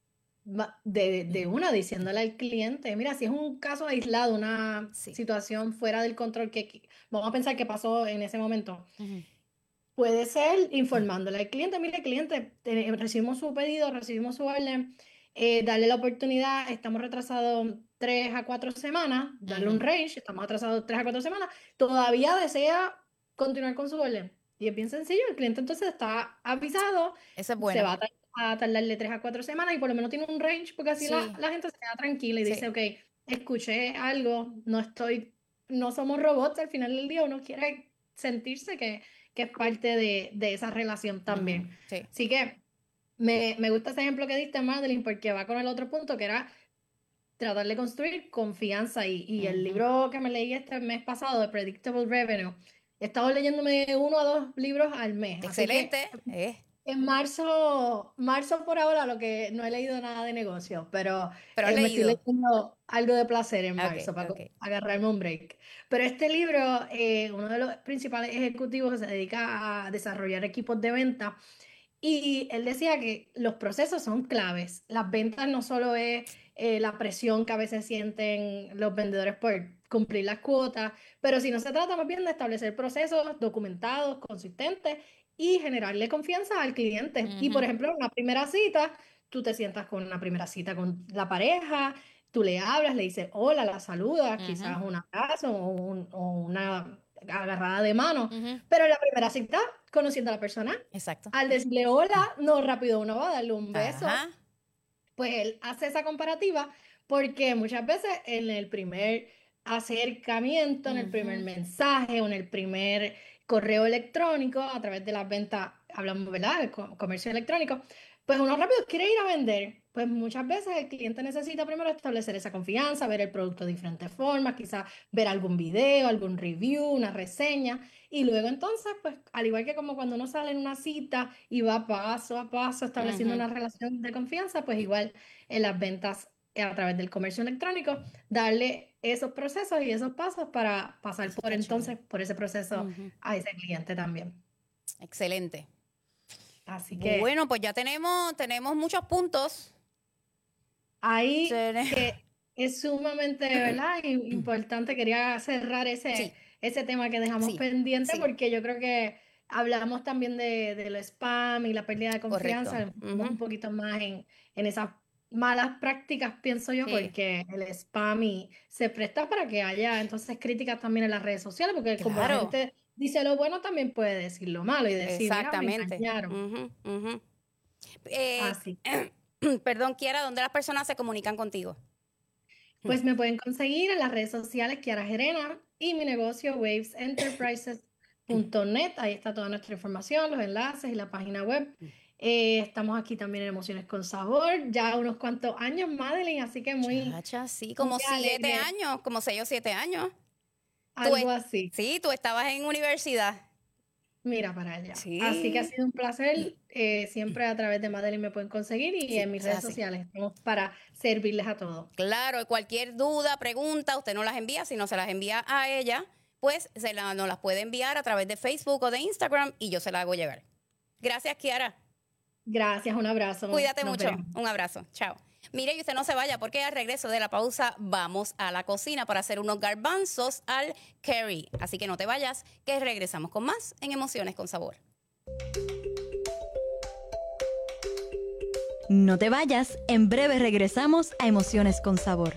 de una diciéndole al cliente, mira, si es un caso aislado, una Sí. situación fuera del control que vamos a pensar que pasó en ese momento, Ujú. puede ser informándole al cliente, mire, cliente, recibimos su pedido, recibimos su orden, darle la oportunidad, estamos retrasados 3 a 4 semanas, darle un Ujú. range, estamos atrasados 3 a 4 semanas, todavía desea continuar con su orden. Y es bien sencillo, el cliente entonces está avisado, Esa es se buena. va a tardarle 3 a 4 semanas y por lo menos tiene un range, porque así Sí, la gente se queda tranquila y dice, sí. ok, escuché algo, no somos robots, al final del día uno quiere sentirse que es parte de esa relación Ujú. también. Sí. Así que me gusta ese ejemplo que diste, Madeline, porque va con el otro punto, que era tratar de construir confianza. Y el Ujú. libro que me leí este mes pasado, de Predictable Revenue, he estado leyéndome 1 o 2 libros al mes. Así que Excelente. en marzo por ahora, lo que no he leído nada de negocio, pero Pero has me estoy leído. leyendo algo de placer en Ok, marzo para ok. agarrarme un break. Pero este libro, uno de los principales ejecutivos se dedica a desarrollar equipos de venta y él decía que los procesos son claves. Las ventas no solo es la presión que a veces sienten los vendedores por cumplir las cuotas, pero si no se trata más bien de establecer procesos documentados, consistentes y generarle confianza al cliente. Y por Ujú. ejemplo, en una primera cita, tú te sientas con una primera cita con la pareja, tú le hablas, le dices hola, la saludas, Ujú. quizás un abrazo o una agarrada de mano, Ujú. pero en la primera cita, conociendo a la persona, Exacto. al decirle hola, no rápido uno va a darle un beso, Ajá. pues él hace esa comparativa porque muchas veces en el primer acercamiento, en el primer Ujú. mensaje o en el primer correo electrónico, a través de las ventas, hablamos, ¿verdad? El comercio electrónico, pues uno rápido quiere ir a vender pues muchas veces el cliente necesita primero establecer esa confianza, ver el producto de diferentes formas, quizás ver algún video, algún review, una reseña, y luego entonces, pues al igual que como cuando uno sale en una cita y va paso a paso estableciendo Ujú. una relación de confianza, pues igual en las ventas a través del comercio electrónico, darle esos procesos y esos pasos para pasar Eso por está chévere. entonces por ese proceso Ujú. a ese cliente también. Excelente. Así que Bueno, pues ya tenemos muchos puntos. ahí Tene- que es sumamente, ¿verdad? Importante, quería cerrar Sí, ese tema que dejamos sí, pendiente sí, porque yo creo que hablamos también del spam y la pérdida de correcto. confianza, enfocamos un Ujú. poquito más en esas malas prácticas, pienso yo, Sí, porque el spam se presta para que haya entonces críticas también en las redes sociales, porque como la claro, gente dice lo bueno, también puede decir lo malo y decir, mira, me exactamente. engañaron. Ujú, ujú. Eh, Así. perdón, Kiara, ¿dónde las personas se comunican contigo? Pues me pueden conseguir en las redes sociales Kiara Gerena y mi negocio wavesenterprises.net. Ahí está toda nuestra información, los enlaces y la página web. Estamos aquí también en Emociones con Sabor, ya unos cuantos años, Madeline, así que muy, Chacha, sí, muy como 7 alegre, años, como 6 o 7 años. Tú algo así. sí, tú estabas en universidad. Mira para allá. Así que ha Sí, sido un placer. Siempre a través de Madeline me pueden conseguir y sí, en mis eso es redes así. sociales estamos para servirles a todos. Claro, y cualquier duda, pregunta, usted no las envía, sino se las envía a ella, pues nos las puede enviar a través de Facebook o de Instagram y yo se las hago llegar. Gracias, Kiara. Gracias, un abrazo. Cuídate Nos mucho. veremos. Un abrazo. Chao. Mire, y usted no se vaya porque al regreso de la pausa vamos a la cocina para hacer unos garbanzos al curry. Así que no te vayas, que regresamos con más en Emociones con Sabor. No te vayas, en breve regresamos a Emociones con Sabor.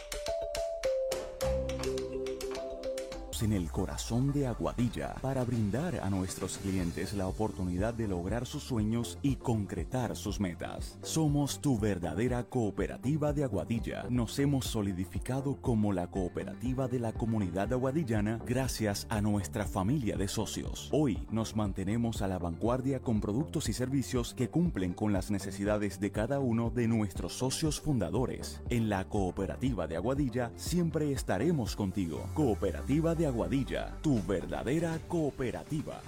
En el corazón de Aguadilla para brindar a nuestros clientes la oportunidad de lograr sus sueños y concretar sus metas. Somos tu verdadera cooperativa de Aguadilla. Nos hemos solidificado como la cooperativa de la comunidad aguadillana gracias a nuestra familia de socios. Hoy nos mantenemos a la vanguardia con productos y servicios que cumplen con las necesidades de cada uno de nuestros socios fundadores. En la cooperativa de Aguadilla siempre estaremos contigo. Cooperativa de Aguadilla, tu verdadera cooperativa.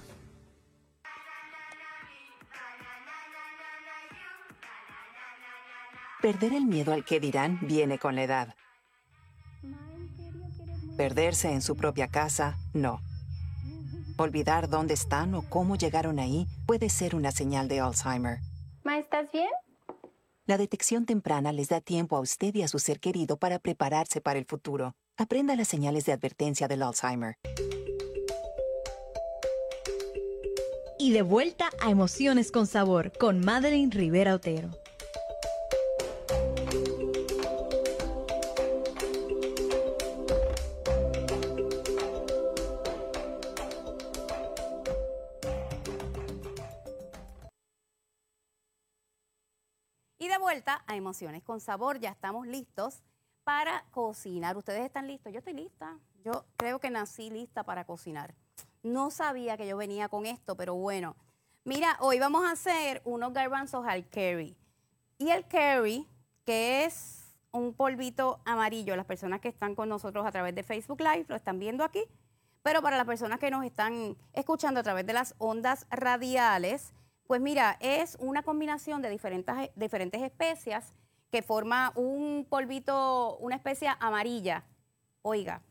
Perder el miedo al que dirán viene con la edad. Perderse en su propia casa, no. Olvidar dónde están o cómo llegaron ahí puede ser una señal de Alzheimer. Ma, ¿estás bien? La detección temprana les da tiempo a usted y a su ser querido para prepararse para el futuro. Aprenda las señales de advertencia del Alzheimer. Y de vuelta a Emociones con Sabor con Madeline Rivera Otero. Y de vuelta a Emociones con Sabor, ya estamos listos para cocinar. ¿Ustedes están listos? Yo estoy lista. Yo creo que nací lista para cocinar. No sabía que yo venía con esto, pero bueno. Mira, hoy vamos a hacer unos garbanzos al curry. Y el curry, que es un polvito amarillo, las personas que están con nosotros a través de Facebook Live lo están viendo aquí, pero para las personas que nos están escuchando a través de las ondas radiales, pues mira, es una combinación de diferentes especias que forma un polvito, una especia amarilla, oiga,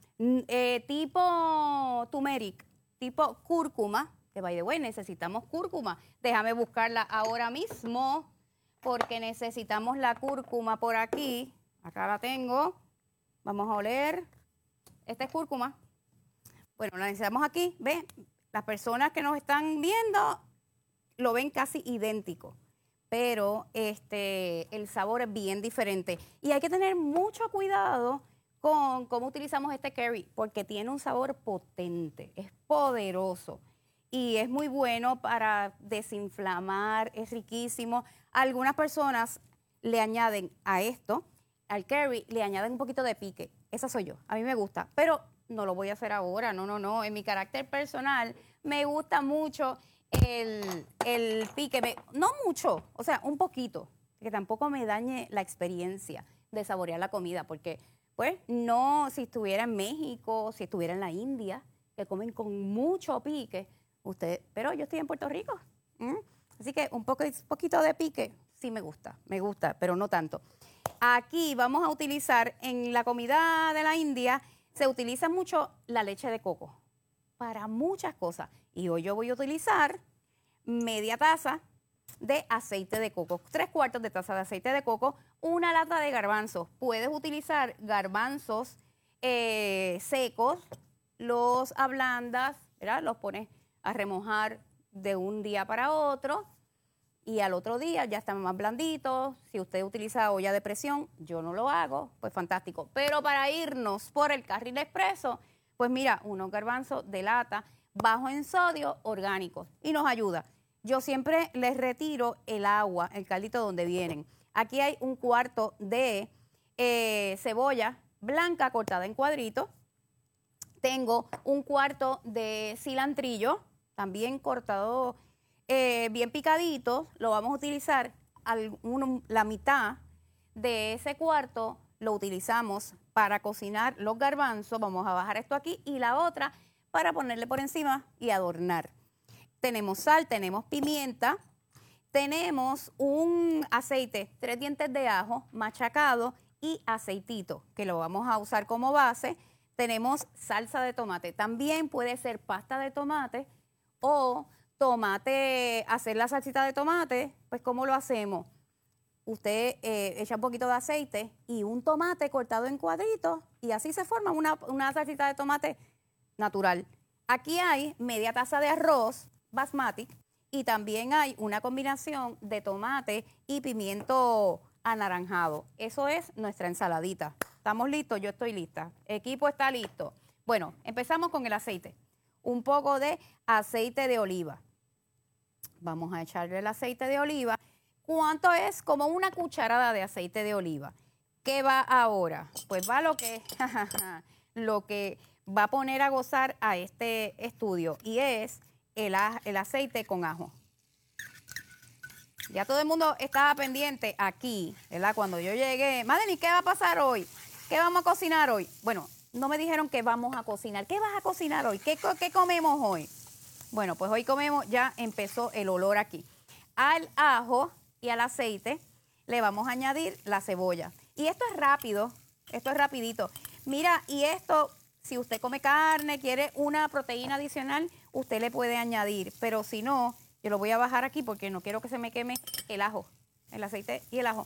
tipo turmeric, tipo cúrcuma, que by the way, necesitamos cúrcuma. Déjame buscarla ahora mismo, porque necesitamos la cúrcuma por aquí. Acá la tengo. Vamos a oler. Esta es cúrcuma. Bueno, la necesitamos aquí. ¿Ves? Las personas que nos están viendo lo ven casi idéntico, pero el sabor es bien diferente. Y hay que tener mucho cuidado con cómo utilizamos este curry, porque tiene un sabor potente, es poderoso y es muy bueno para desinflamar, es riquísimo. Algunas personas le añaden a esto, al curry, le añaden un poquito de pique. Esa soy yo, a mí me gusta, pero no lo voy a hacer ahora, no. En mi carácter personal me gusta mucho el pique, no mucho, o sea, un poquito. que tampoco me dañe la experiencia de saborear la comida, porque pues no, si estuviera en México, si estuviera en la India, que comen con mucho pique, pero yo estoy en Puerto Rico, así que un poquito de pique sí me gusta, pero no tanto. Aquí vamos a utilizar, en la comida de la India, se utiliza mucho la leche de coco para muchas cosas. Y hoy yo voy a utilizar media taza de aceite de coco, 3/4 de taza de aceite de coco, una lata de garbanzos. Puedes utilizar garbanzos secos, los ablandas, ¿verdad? Los pones a remojar de un día para otro y al otro día ya están más blanditos. Si usted utiliza olla de presión, yo no lo hago, pues fantástico. Pero para irnos por el carril expreso, pues mira, unos garbanzos de lata, bajo en sodio, orgánicos, y nos ayuda. Yo siempre les retiro el agua, el caldito donde vienen. Aquí hay 1/4 de cebolla blanca cortada en cuadritos. Tengo 1/4 de cilantrillo, también cortado bien picadito. Lo vamos a utilizar, la mitad de ese cuarto lo utilizamos para cocinar los garbanzos. Vamos a bajar esto aquí y la otra para ponerle por encima y adornar. Tenemos sal, tenemos pimienta, tenemos un aceite, 3 dientes de ajo machacado y aceitito, que lo vamos a usar como base. Tenemos salsa de tomate. También puede ser pasta de tomate o tomate, hacer la salsita de tomate. Pues, ¿cómo lo hacemos? Usted echa un poquito de aceite y un tomate cortado en cuadritos y así se forma una salsita de tomate natural. Aquí hay media taza de arroz basmati y también hay una combinación de tomate y pimiento anaranjado. Eso es nuestra ensaladita. ¿Estamos listos? Yo estoy lista. El equipo está listo. Bueno, empezamos con el aceite. Un poco de aceite de oliva. Vamos a echarle el aceite de oliva. ¿Cuánto es? Como una cucharada de aceite de oliva. ¿Qué va ahora? Pues va lo que va a poner a gozar a este estudio y es el aceite con ajo. Ya todo el mundo estaba pendiente aquí, ¿verdad? Cuando yo llegué, Madeline, ¿qué va a pasar hoy? ¿Qué vamos a cocinar hoy? Bueno, no me dijeron que vamos a cocinar. ¿Qué vas a cocinar hoy? ¿Qué comemos hoy? Bueno, pues hoy comemos, ya empezó el olor aquí. Al ajo y al aceite le vamos a añadir la cebolla. Y esto es rápido, esto es rapidito. Mira, y esto, si usted come carne, quiere una proteína adicional, usted le puede añadir. Pero si no, yo lo voy a bajar aquí porque no quiero que se me queme el ajo, el aceite y el ajo.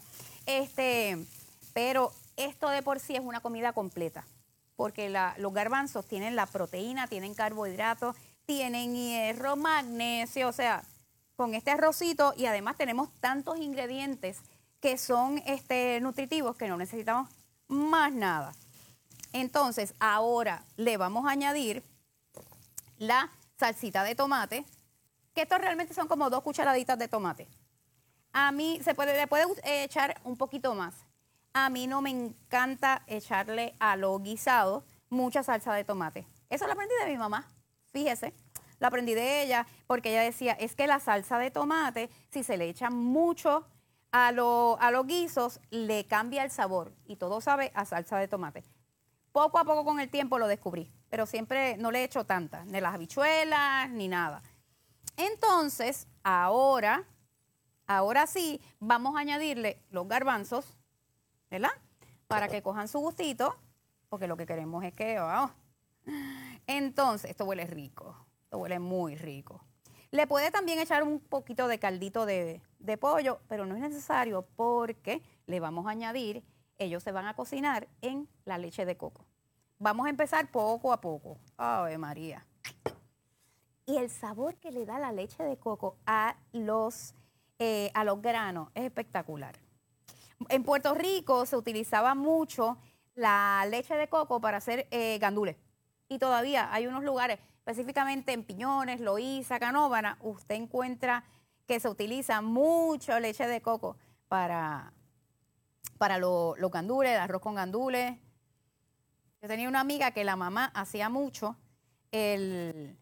Pero esto de por sí es una comida completa. Porque los garbanzos tienen la proteína, tienen carbohidratos, tienen hierro, magnesio, o sea, con este arrocito y además tenemos tantos ingredientes que son nutritivos que no necesitamos más nada. Entonces, ahora le vamos a añadir la salsita de tomate, que esto realmente son como 2 cucharaditas de tomate. A mí le puede echar un poquito más. A mí no me encanta echarle a los guisados mucha salsa de tomate. Eso lo aprendí de mi mamá, fíjese. Lo aprendí de ella porque ella decía, es que la salsa de tomate, si se le echa mucho a los guisos, le cambia el sabor. Y todo sabe a salsa de tomate. Poco a poco con el tiempo lo descubrí, pero siempre no le he hecho tanta, ni las habichuelas, ni nada. Entonces, ahora sí, vamos a añadirle los garbanzos, ¿verdad? Para que cojan su gustito, porque lo que queremos es que... Entonces, esto huele rico, esto huele muy rico. Le puede también echar un poquito de caldito de pollo, pero no es necesario porque le vamos a añadir, ellos se van a cocinar en la leche de coco. Vamos a empezar poco a poco. ¡Ave María! Y el sabor que le da la leche de coco a los granos es espectacular. En Puerto Rico se utilizaba mucho la leche de coco para hacer gandules. Y todavía hay unos lugares, específicamente en Piñones, Loíza, Canóvana, usted encuentra que se utiliza mucho leche de coco para los gandules, el arroz con gandules. Yo tenía una amiga que la mamá hacía mucho el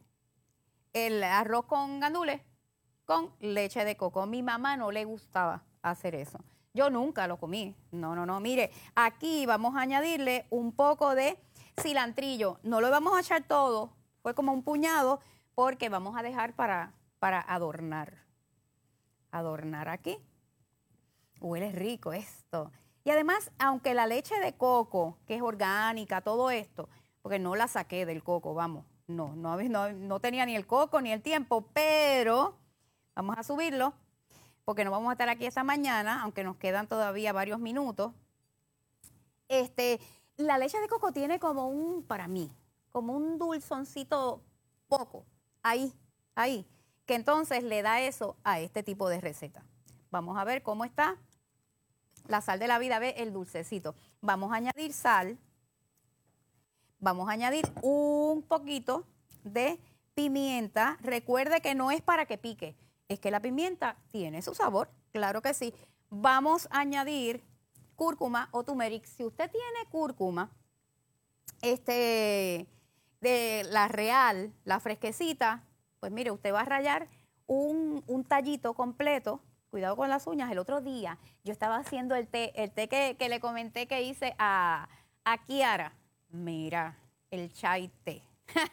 arroz con gandules con leche de coco. A mi mamá no le gustaba hacer eso. Yo nunca lo comí. No, no, no. Mire, aquí vamos a añadirle un poco de cilantrillo. No lo vamos a echar todo, fue como un puñado, porque vamos a dejar para adornar. Adornar aquí. Huele rico esto. Y además, aunque la leche de coco, que es orgánica, todo esto, porque no la saqué del coco, vamos, no tenía ni el coco ni el tiempo, pero vamos a subirlo, porque no vamos a estar aquí esta mañana, aunque nos quedan todavía varios minutos. La leche de coco tiene como para mí, como un dulzoncito poco, ahí, que entonces le da eso a este tipo de receta. Vamos a ver cómo está la sal de la vida, ve el dulcecito. Vamos a añadir sal, vamos a añadir un poquito de pimienta. Recuerde que no es para que pique, es que la pimienta tiene su sabor, claro que sí. Vamos a añadir cúrcuma o turmeric. Si usted tiene cúrcuma, de la real, la fresquecita, pues mire, usted va a rallar un tallito completo. Cuidado con las uñas. El otro día yo estaba haciendo el té que le comenté que hice a Kiara. Mira, el chai té.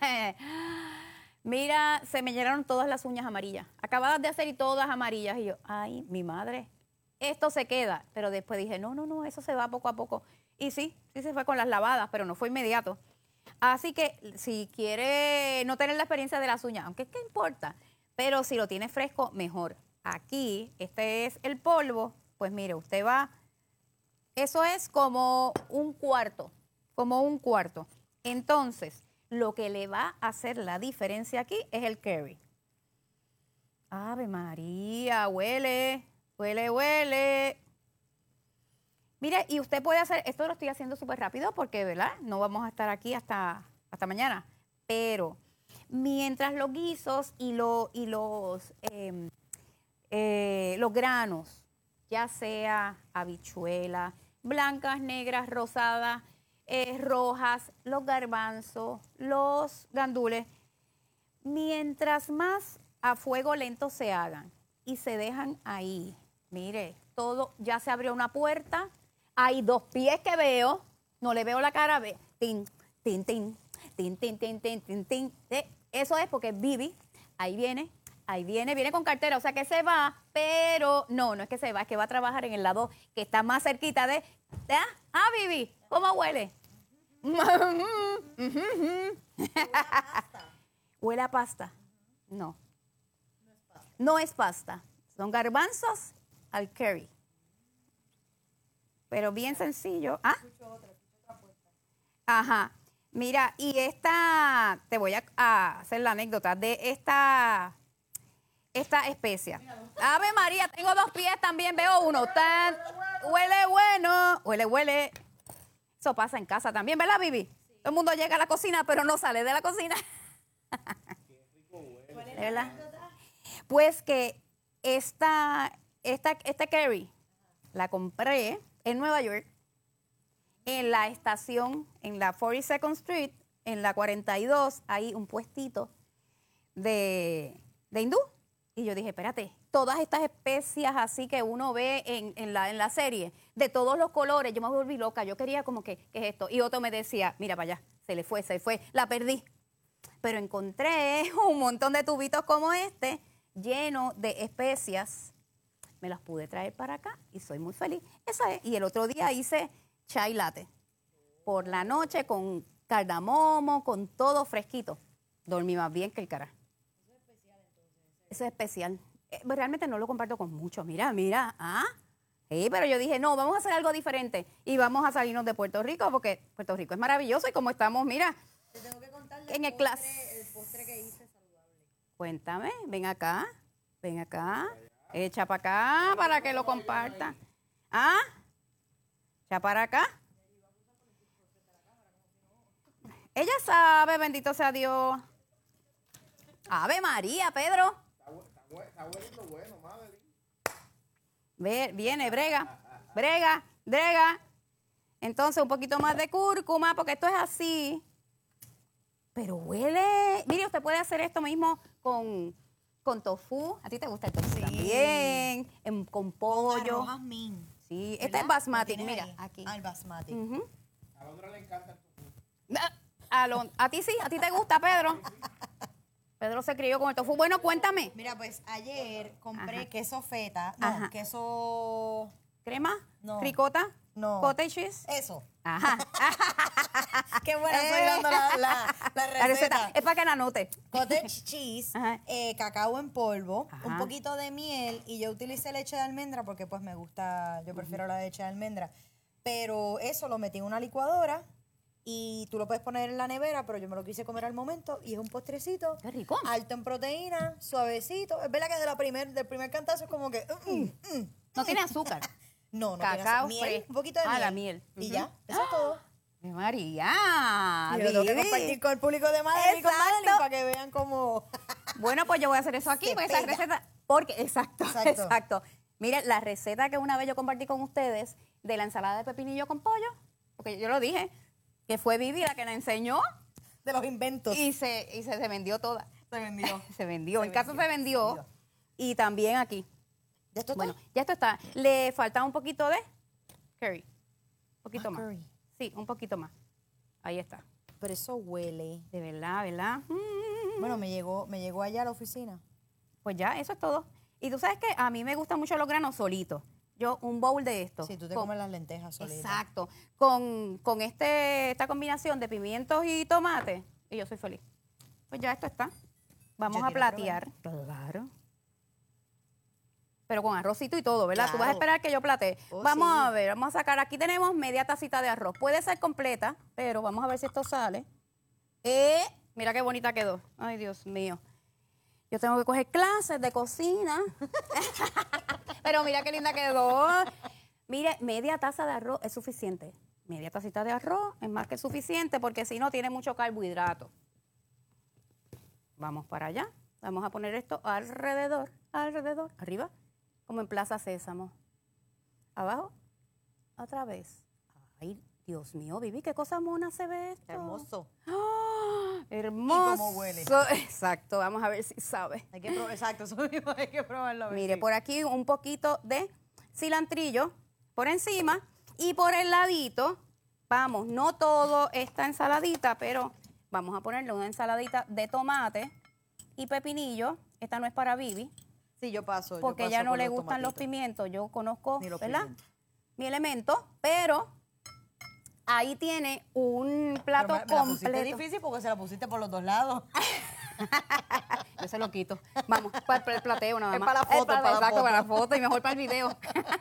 Mira, se me llenaron todas las uñas amarillas. Acabadas de hacer y todas amarillas. Y yo, ay, mi madre, esto se queda. Pero después dije, no, eso se va poco a poco. Y sí se fue con las lavadas, pero no fue inmediato. Así que si quiere no tener la experiencia de las uñas, aunque ¿qué importa? Pero si lo tiene fresco, mejor. Aquí, este es el polvo, pues mire, usted va, eso es como un cuarto. Entonces, lo que le va a hacer la diferencia aquí es el curry. Ave María, huele. Mire, y usted puede hacer, esto lo estoy haciendo súper rápido porque, ¿verdad? No vamos a estar aquí hasta mañana, pero mientras los guisos y los granos, ya sea habichuelas, blancas, negras, rosadas, rojas, los garbanzos, los gandules, mientras más a fuego lento se hagan y se dejan ahí, mire, todo, ya se abrió una puerta, hay 2 pies que veo, no le veo la cara, ve, tin, tin, tin, tin, tin, tin, tin, tin, tin. Eso es porque Vivi, ahí viene con cartera, o sea que se va, pero no es que se va, es que va a trabajar en el lado que está más cerquita de Vivi, ¿cómo huele? ¿Huele a pasta? No. No es pasta. Son garbanzos al curry. Pero bien sencillo. Ajá. Mira, y te voy a hacer la anécdota de esta especia. Ave María, tengo 2 pies, también veo uno. Huele bueno. Huele. Eso pasa en casa también, ¿verdad, Vivi? Sí. Todo el mundo llega a la cocina, pero no sale de la cocina. ¿Verdad? Pues que esta curry la compré en Nueva York, en la estación, en la 42nd Street, en la 42, hay un puestito de hindú. Y yo dije, espérate, todas estas especias así que uno ve en la serie, de todos los colores, yo me volví loca, yo quería como que, ¿qué es esto? Y otro me decía, mira para allá, se fue, la perdí. Pero encontré un montón de tubitos como este, lleno de especias. Me las pude traer para acá y soy muy feliz. Esa es. Y el otro día hice chai latte. Por la noche con cardamomo, con todo fresquito. Dormí más bien que el carajo. Eso es especial. Realmente no lo comparto con muchos. Mira. Sí, pero yo dije, no, vamos a hacer algo diferente. Y vamos a salirnos de Puerto Rico, porque Puerto Rico es maravilloso. Y como estamos, mira, te tengo que contar en el postre que hice saludable. Cuéntame, ven acá. Echa para acá para que lo comparta. Echa para acá. Ella sabe, bendito sea Dios. Ave María, Pedro. Está bueno, madre. Viene, brega. Entonces un poquito más de cúrcuma, porque esto es así. Pero huele. Mire, usted puede hacer esto mismo con tofu. ¿A ti te gusta el tofu? Sí. También. Con pollo. Con arroz jazmín. Sí, este ¿Verdad? es basmati, ¿Lo tienes mira, ahí? aquí. Ah, el basmati. Ujú. A Londra le encanta el tofu. A ti sí, a ti te gusta, Pedro. Pedro se crió con el tofu. Bueno, cuéntame. Mira, pues ayer compré Ajá. queso feta. No, Ajá. queso... ¿Crema? No. ¿Ricota? No. ¿Cottage cheese? Eso. Ajá. Qué buena estoy dando la La receta. receta. Es para que la anote. Cottage cheese, Ajá. cacao en polvo, Ajá. un poquito de miel y yo utilicé leche de almendra porque pues me gusta, yo prefiero la leche de almendra. Pero eso lo metí en una licuadora y tú lo puedes poner en la nevera, pero yo me lo quise comer al momento y es un postrecito. Qué rico. Alto en proteína, suavecito. Es verdad que del primer cantazo es como que... No tiene azúcar. No, no Cacao tiene miel, fresco. un poquito de miel. La miel. Y Ujú. ya, eso es todo. María. Y lo tengo que Vivi. compartir con el público de Madeline y con Exacto. Madeline para que vean cómo... Bueno, pues yo voy a hacer eso aquí, Se porque esa pega. receta. Porque, exacto, Exacto. exacto. Miren, la receta que una vez yo compartí con ustedes de la ensalada de pepinillo con pollo, porque yo lo dije, que fue Vivi la que la enseñó De los inventos. y se vendió toda. Se vendió. Se vendió. Se En casa vendió, se vendió. Y también aquí. ¿Ya esto está? Bueno, ya esto está. Le falta un poquito de curry. Un poquito Más más. curry. Sí, un poquito más. Ahí está. Pero eso huele. De verdad, ¿verdad? Bueno, me llegó allá a la oficina. Pues ya, eso es todo. Y tú sabes que a mí me gustan mucho los granos solitos. Yo, un bowl de esto. Sí, tú te con- comes las lentejas solitas. Exacto. Con esta combinación de pimientos y tomate. Y yo soy feliz. Pues ya esto está. Vamos Yo a quiero platear. Claro. Pero con arrocito y todo, ¿verdad? Tú vas a Claro. esperar que yo platee. Oh, Vamos sí. a ver, vamos a sacar. Aquí tenemos media tacita de arroz. Puede ser completa, pero vamos a ver si esto sale. Mira qué bonita quedó. Ay, Dios mío. Yo tengo que coger clases de cocina. Pero mira qué linda quedó. Mire, media taza de arroz es suficiente. Media tacita de arroz es más que suficiente porque si no tiene mucho carbohidrato. Vamos para allá. Vamos a poner esto alrededor, arriba, como en Plaza Sésamo. Abajo, otra vez. Ay, Dios mío, Vivi, qué cosa mona se ve esto. Hermoso. ¡Ah! Hermoso. ¿Y cómo huele? Exacto, vamos a ver si sabe. Exacto, eso mismo hay que probarlo. a ver Mire, si- por aquí un poquito de cilantrillo por encima y por el ladito, vamos, no todo esta ensaladita, pero vamos a ponerle una ensaladita de tomate y pepinillo. Esta no es para Vivi, Sí, yo paso. yo porque paso ella no por le los gustan los tomatitos. pimientos. Yo conozco, Ni los ¿verdad? pimientos. Mi elemento, pero ahí tiene un Pero plato me la pusiste completo. difícil porque se la pusiste por los dos lados. Yo se lo quito. Vamos, para el plateo nada Es más. para la foto, para la exacto, foto. para la foto y mejor para el video.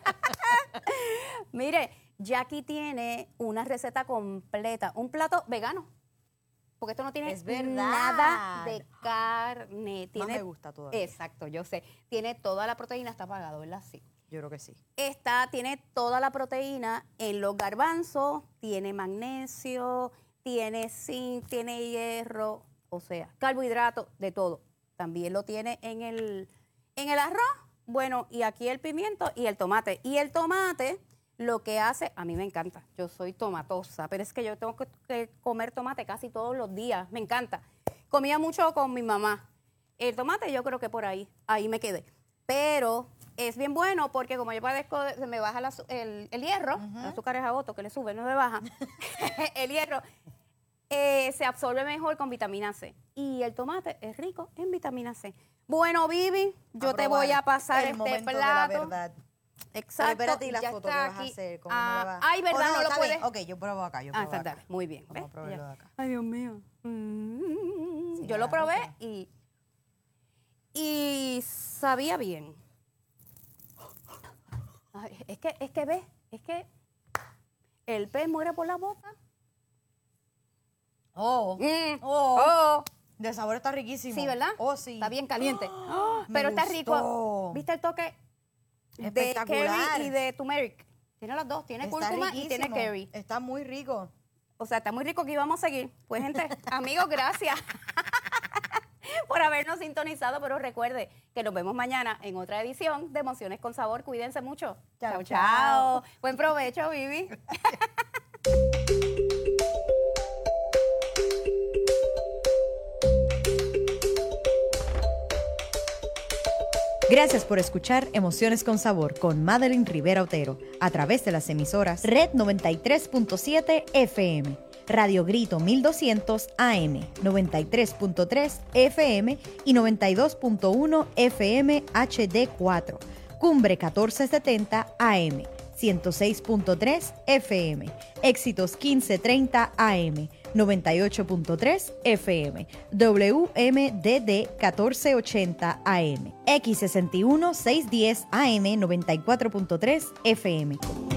Mire, Jackie tiene una receta completa, un plato vegano. Porque esto no tiene Es verdad. nada de carne. Más Tiene, me gusta todavía. exacto, yo sé. Tiene toda la proteína, está pagado, ¿verdad? Sí. Yo creo que sí. Tiene toda la proteína en los garbanzos, tiene magnesio, tiene zinc, tiene hierro, o sea, carbohidratos, de todo. También lo tiene en el arroz. Bueno, y aquí el pimiento y el tomate. Y el tomate lo que hace, a mí me encanta, yo soy tomatosa, pero es que yo tengo que comer tomate casi todos los días, me encanta. Comía mucho con mi mamá. El tomate yo creo que por ahí me quedé. Pero es bien bueno porque como yo padezco, se me baja el hierro, el azúcar es agosto, que le sube, no me baja. El hierro se absorbe mejor con vitamina C. Y el tomate es rico en vitamina C. Bueno, Vivi, yo te voy a pasar el este momento de la plato. verdad. Exacto. Pero espérate, ¿y la ya foto está que vas a aquí. hacer? ¿Cómo me la vas? Ay, ¿verdad? Oh, no lo está puedes. bien. Ok, yo pruebo acá, yo pruebo Está, acá. dale, muy bien. Vamos a ¿ves? probarlo Ya. de acá. Ay, Dios mío. Sí, Yo lo la probé rica. y sabía bien. Ay, es que ves, es que el pez muere por la boca. Oh, Mm. oh. De sabor está riquísimo. Sí, ¿verdad? Oh, sí. Está bien caliente. Me Pero está gustó. rico. ¿Viste el toque de Espectacular. curry y de turmeric? Tiene las dos, tiene Está cúrcuma y tiene riquísimo. curry. Está muy rico. O sea, está muy rico que íbamos a seguir. Pues, gente, amigos, gracias por habernos sintonizado. Pero recuerde que nos vemos mañana en otra edición de Emociones con Sabor. Cuídense mucho. Chao, Chao, chao. Buen provecho, Vivi. Gracias por escuchar Emociones con Sabor con Madeline Rivera Otero a través de las emisoras Red 93.7 FM, Radio Grito 1200 AM, 93.3 FM y 92.1 FM HD4, Cumbre 1470 AM, 106.3 FM, Éxitos 1530 AM, 98.3 FM, WMDD 1480 AM, X61 610 AM, 94.3 FM.